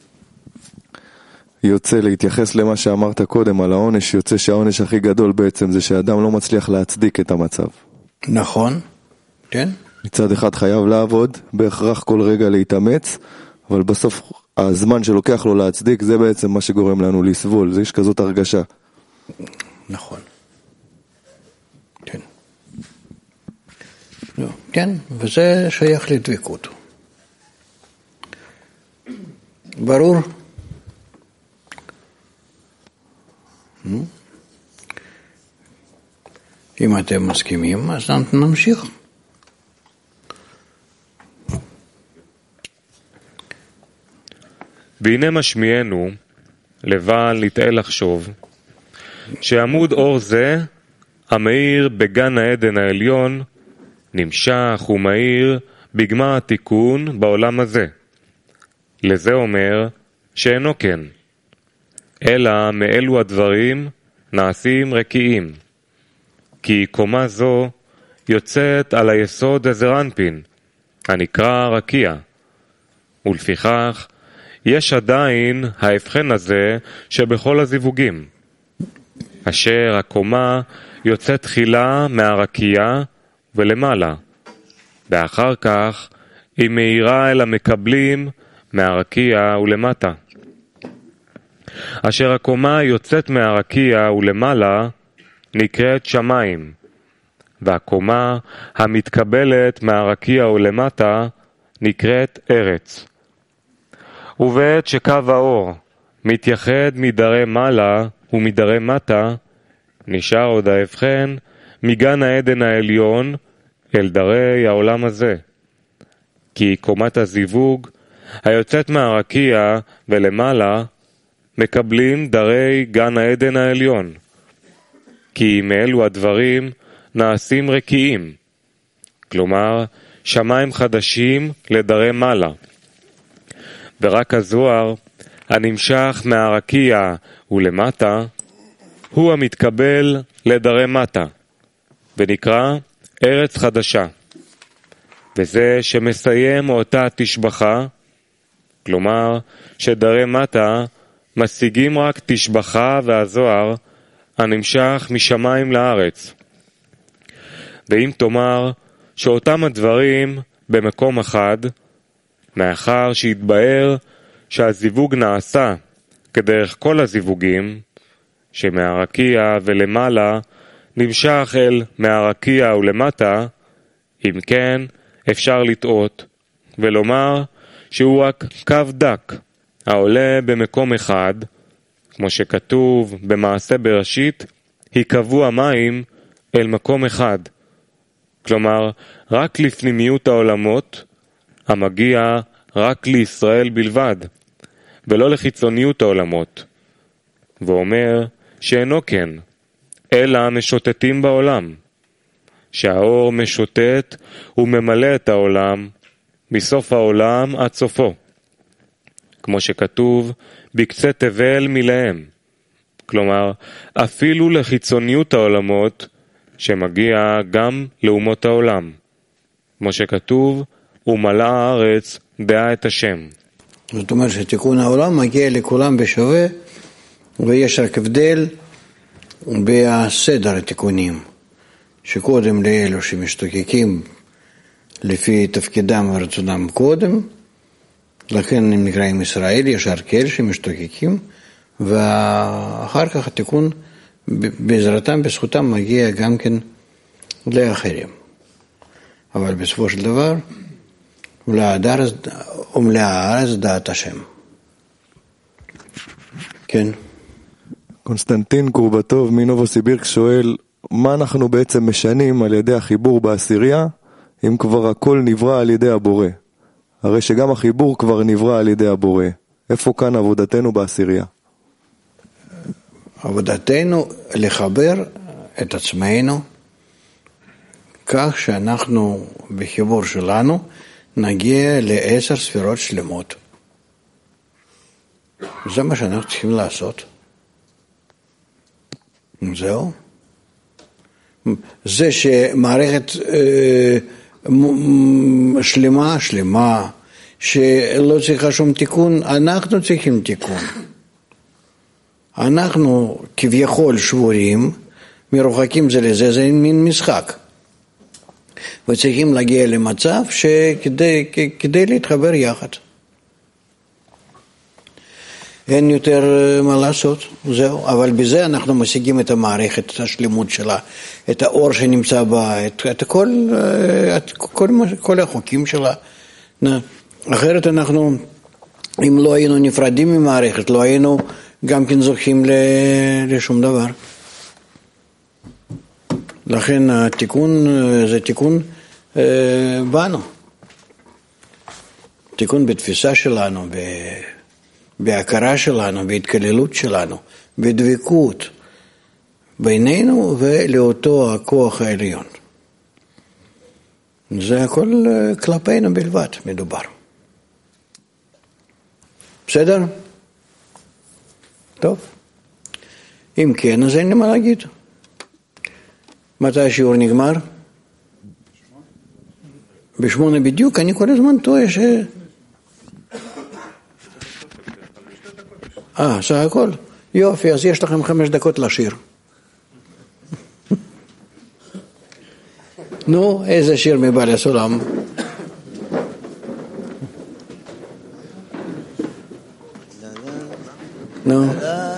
יוצא להתייחס למה שאמרת קודם על העונש, יוצא שהעונש הכי גדול בעצם זה שאדם לא מצליח להצדיק את המצב. נכון, כן. מצד אחד חייב לעבוד, בהכרח כל רגע להתאמץ, אבל בסוף הזמן שלוקח לו להצדיק זה בעצם מה שגורם לנו לסבול, זה יש כזאת הרגשה. נכון. כן. לא, כן, וזה שייך לדבקות. ברור? אם אתם מסכימים, אז נמשיך. והנה משמיענו, לבעל נתאה לחשוב, שעמוד אור זה, המאיר בגן העדן העליון, נמשך ומאיר בגמר התיקון בעולם הזה. לזה אומר שאינו כן, אלא מאלו הדברים נעשים רקיעים. כי קומה זו יוצאת על היסוד הזרנפין, הנקרא רקיע, ולפיכך יש עדיין ההבחן הזה שבכל הזיווגים, אשר הקומה יוצאת תחילה מהרקיע ולמעלה, ואחר כך היא מאירה אל המקבלים מהרקיע ולמטה. אשר הקומה יוצאת מהרקיע ולמעלה נקראת שמיים, והקומה המתקבלת מהרקיע ולמטה נקראת ארץ. ובעת שקו האור מתייחד מדרי מעלה ומדרי מטה, נשאר עוד ההבחן מגן העדן העליון אל דרי העולם הזה. כי קומת הזיווג היוצאת מהרקיע ולמעלה מקבלים דרי גן העדן העליון. כי מאלו הדברים נעשים רקיעים, כלומר שמיים חדשים לדרי מעלה. ורק הזוהר הנמשך מהרקיע ולמטה הוא המתקבל לדרי מטה, ונקרא ארץ חדשה. וזה שמסיים אותה תשבחה, כלומר שדרי מטה משיגים רק תשבחה והזוהר הנמשך משמיים לארץ. ואם תאמר שאותם הדברים במקום אחד, מאחר שהתבאר שהזיווג נעשה כדרך כל הזיווגים, שמהרקיע ולמעלה נמשך אל מהרקיע ולמטה, אם כן אפשר לטעות ולומר שהוא רק קו דק העולה במקום אחד, כמו שכתוב במעשה בראשית, היקבו המים אל מקום אחד. כלומר, רק לפנימיות העולמות, המגיע רק לישראל בלבד, ולא לחיצוניות העולמות. ואומר שאינו כן, אלא משוטטים בעולם, שהאור משוטט וממלא את העולם, מסוף העולם עד סופו. כמו שכתוב, בקצה תבל מלאם. כלומר, אפילו לחיצוניות העולמות, שמגיע גם לאומות העולם. כמו שכתוב, ומלא הארץ דעה את השם. זאת אומרת שתיקון העולם מגיע לכולם בשווה, ויש רק הבדל בסדר התיקונים, שקודם לאלו שמשתוקקים לפי תפקידם ורצונם קודם, לכן הם נקראים ישראל, ישר כאל שמשתוקקים, ואחר כך התיקון בעזרתם, בזכותם, מגיע גם כן לאחרים. אבל בסופו של דבר, ומלאה הארץ דעת השם. כן. קונסטנטין קורבטוב מנובוסיבירסק שואל, מה אנחנו בעצם משנים על ידי החיבור בעשירייה, אם כבר הכל נברא על ידי הבורא? הרי שגם החיבור כבר נברא על ידי הבורא. איפה כאן עבודתנו בעשירייה? עבודתנו לחבר את עצמנו, כך שאנחנו בחיבור שלנו נגיע לעשר ספירות שלמות. זה מה שאנחנו צריכים לעשות. זהו. זה שמערכת אה, שלמה, שלמה, שלא צריכה שום תיקון, אנחנו צריכים תיקון. אנחנו כביכול שבורים, מרוחקים זה לזה, זה מין משחק. וצריכים להגיע למצב שכדי כדי להתחבר יחד. אין יותר מה לעשות, זהו. אבל בזה אנחנו משיגים את המערכת, את השלמות שלה, את האור שנמצא בה, את, את כל, את כל, כל החוקים שלה. אחרת אנחנו, אם לא היינו נפרדים ממערכת, לא היינו גם כן זוכים לשום דבר. לכן התיקון זה תיקון אה, בנו. תיקון בתפיסה שלנו, ב... בהכרה שלנו, בהתכללות שלנו, בדבקות בינינו ולאותו הכוח העליון. זה הכל כלפינו בלבד מדובר. בסדר? טוב. אם כן, אז אין לי מה להגיד. מתי השיעור נגמר? בשמונה בדיוק, אני כל הזמן טועה ש... אה, סך הכל? יופי, אז יש לכם חמש דקות לשיר. נו, איזה שיר מבעל הסולם? נו.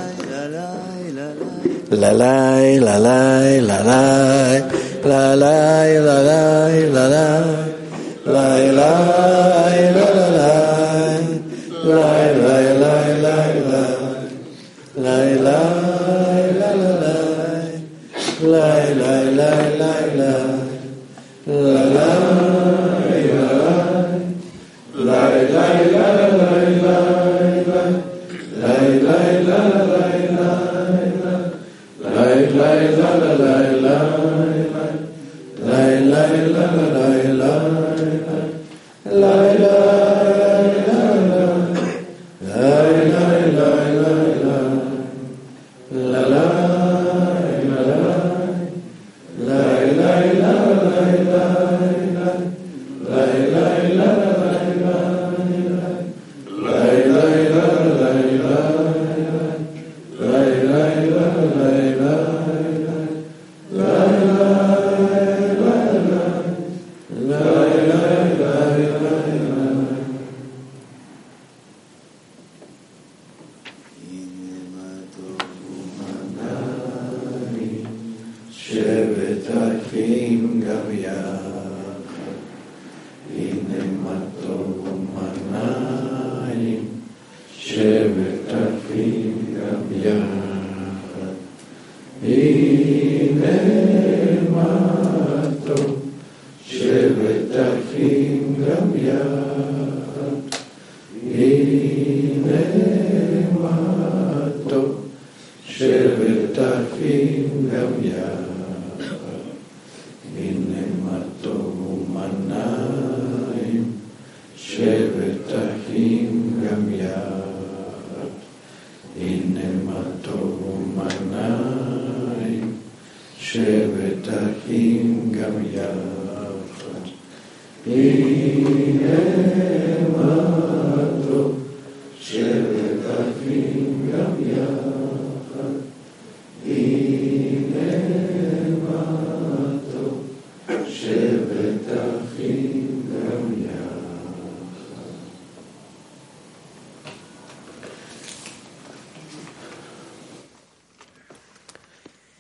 ללי, ללי, ללי, ללי, ללי, ללי, ללי,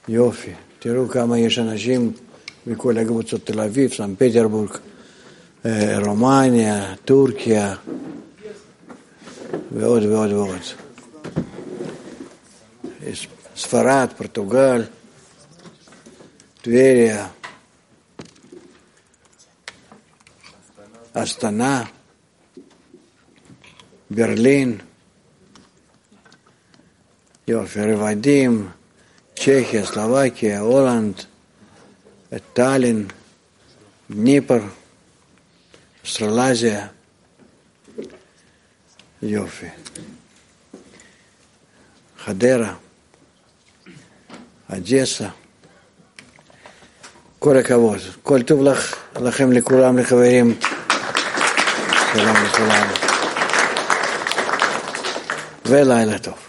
יופי. תראו כמה יש אנשים מכל הקבוצות, תל אביב, סן פטרבורג, רומניה, טורקיה, ועוד ועוד ועוד. ספרד, פורטוגל, טבריה, אסטנה, ברלין, יופי, רבדים, צ'כיה, סלובקיה, הולנד, טאלין, דניפר, אוסטרלזיה, יופי, חדרה, אג'סה, כל הכבוד, כל טוב לך, לכם לכולם, לחברים, שלום לכולם, ולילה טוב.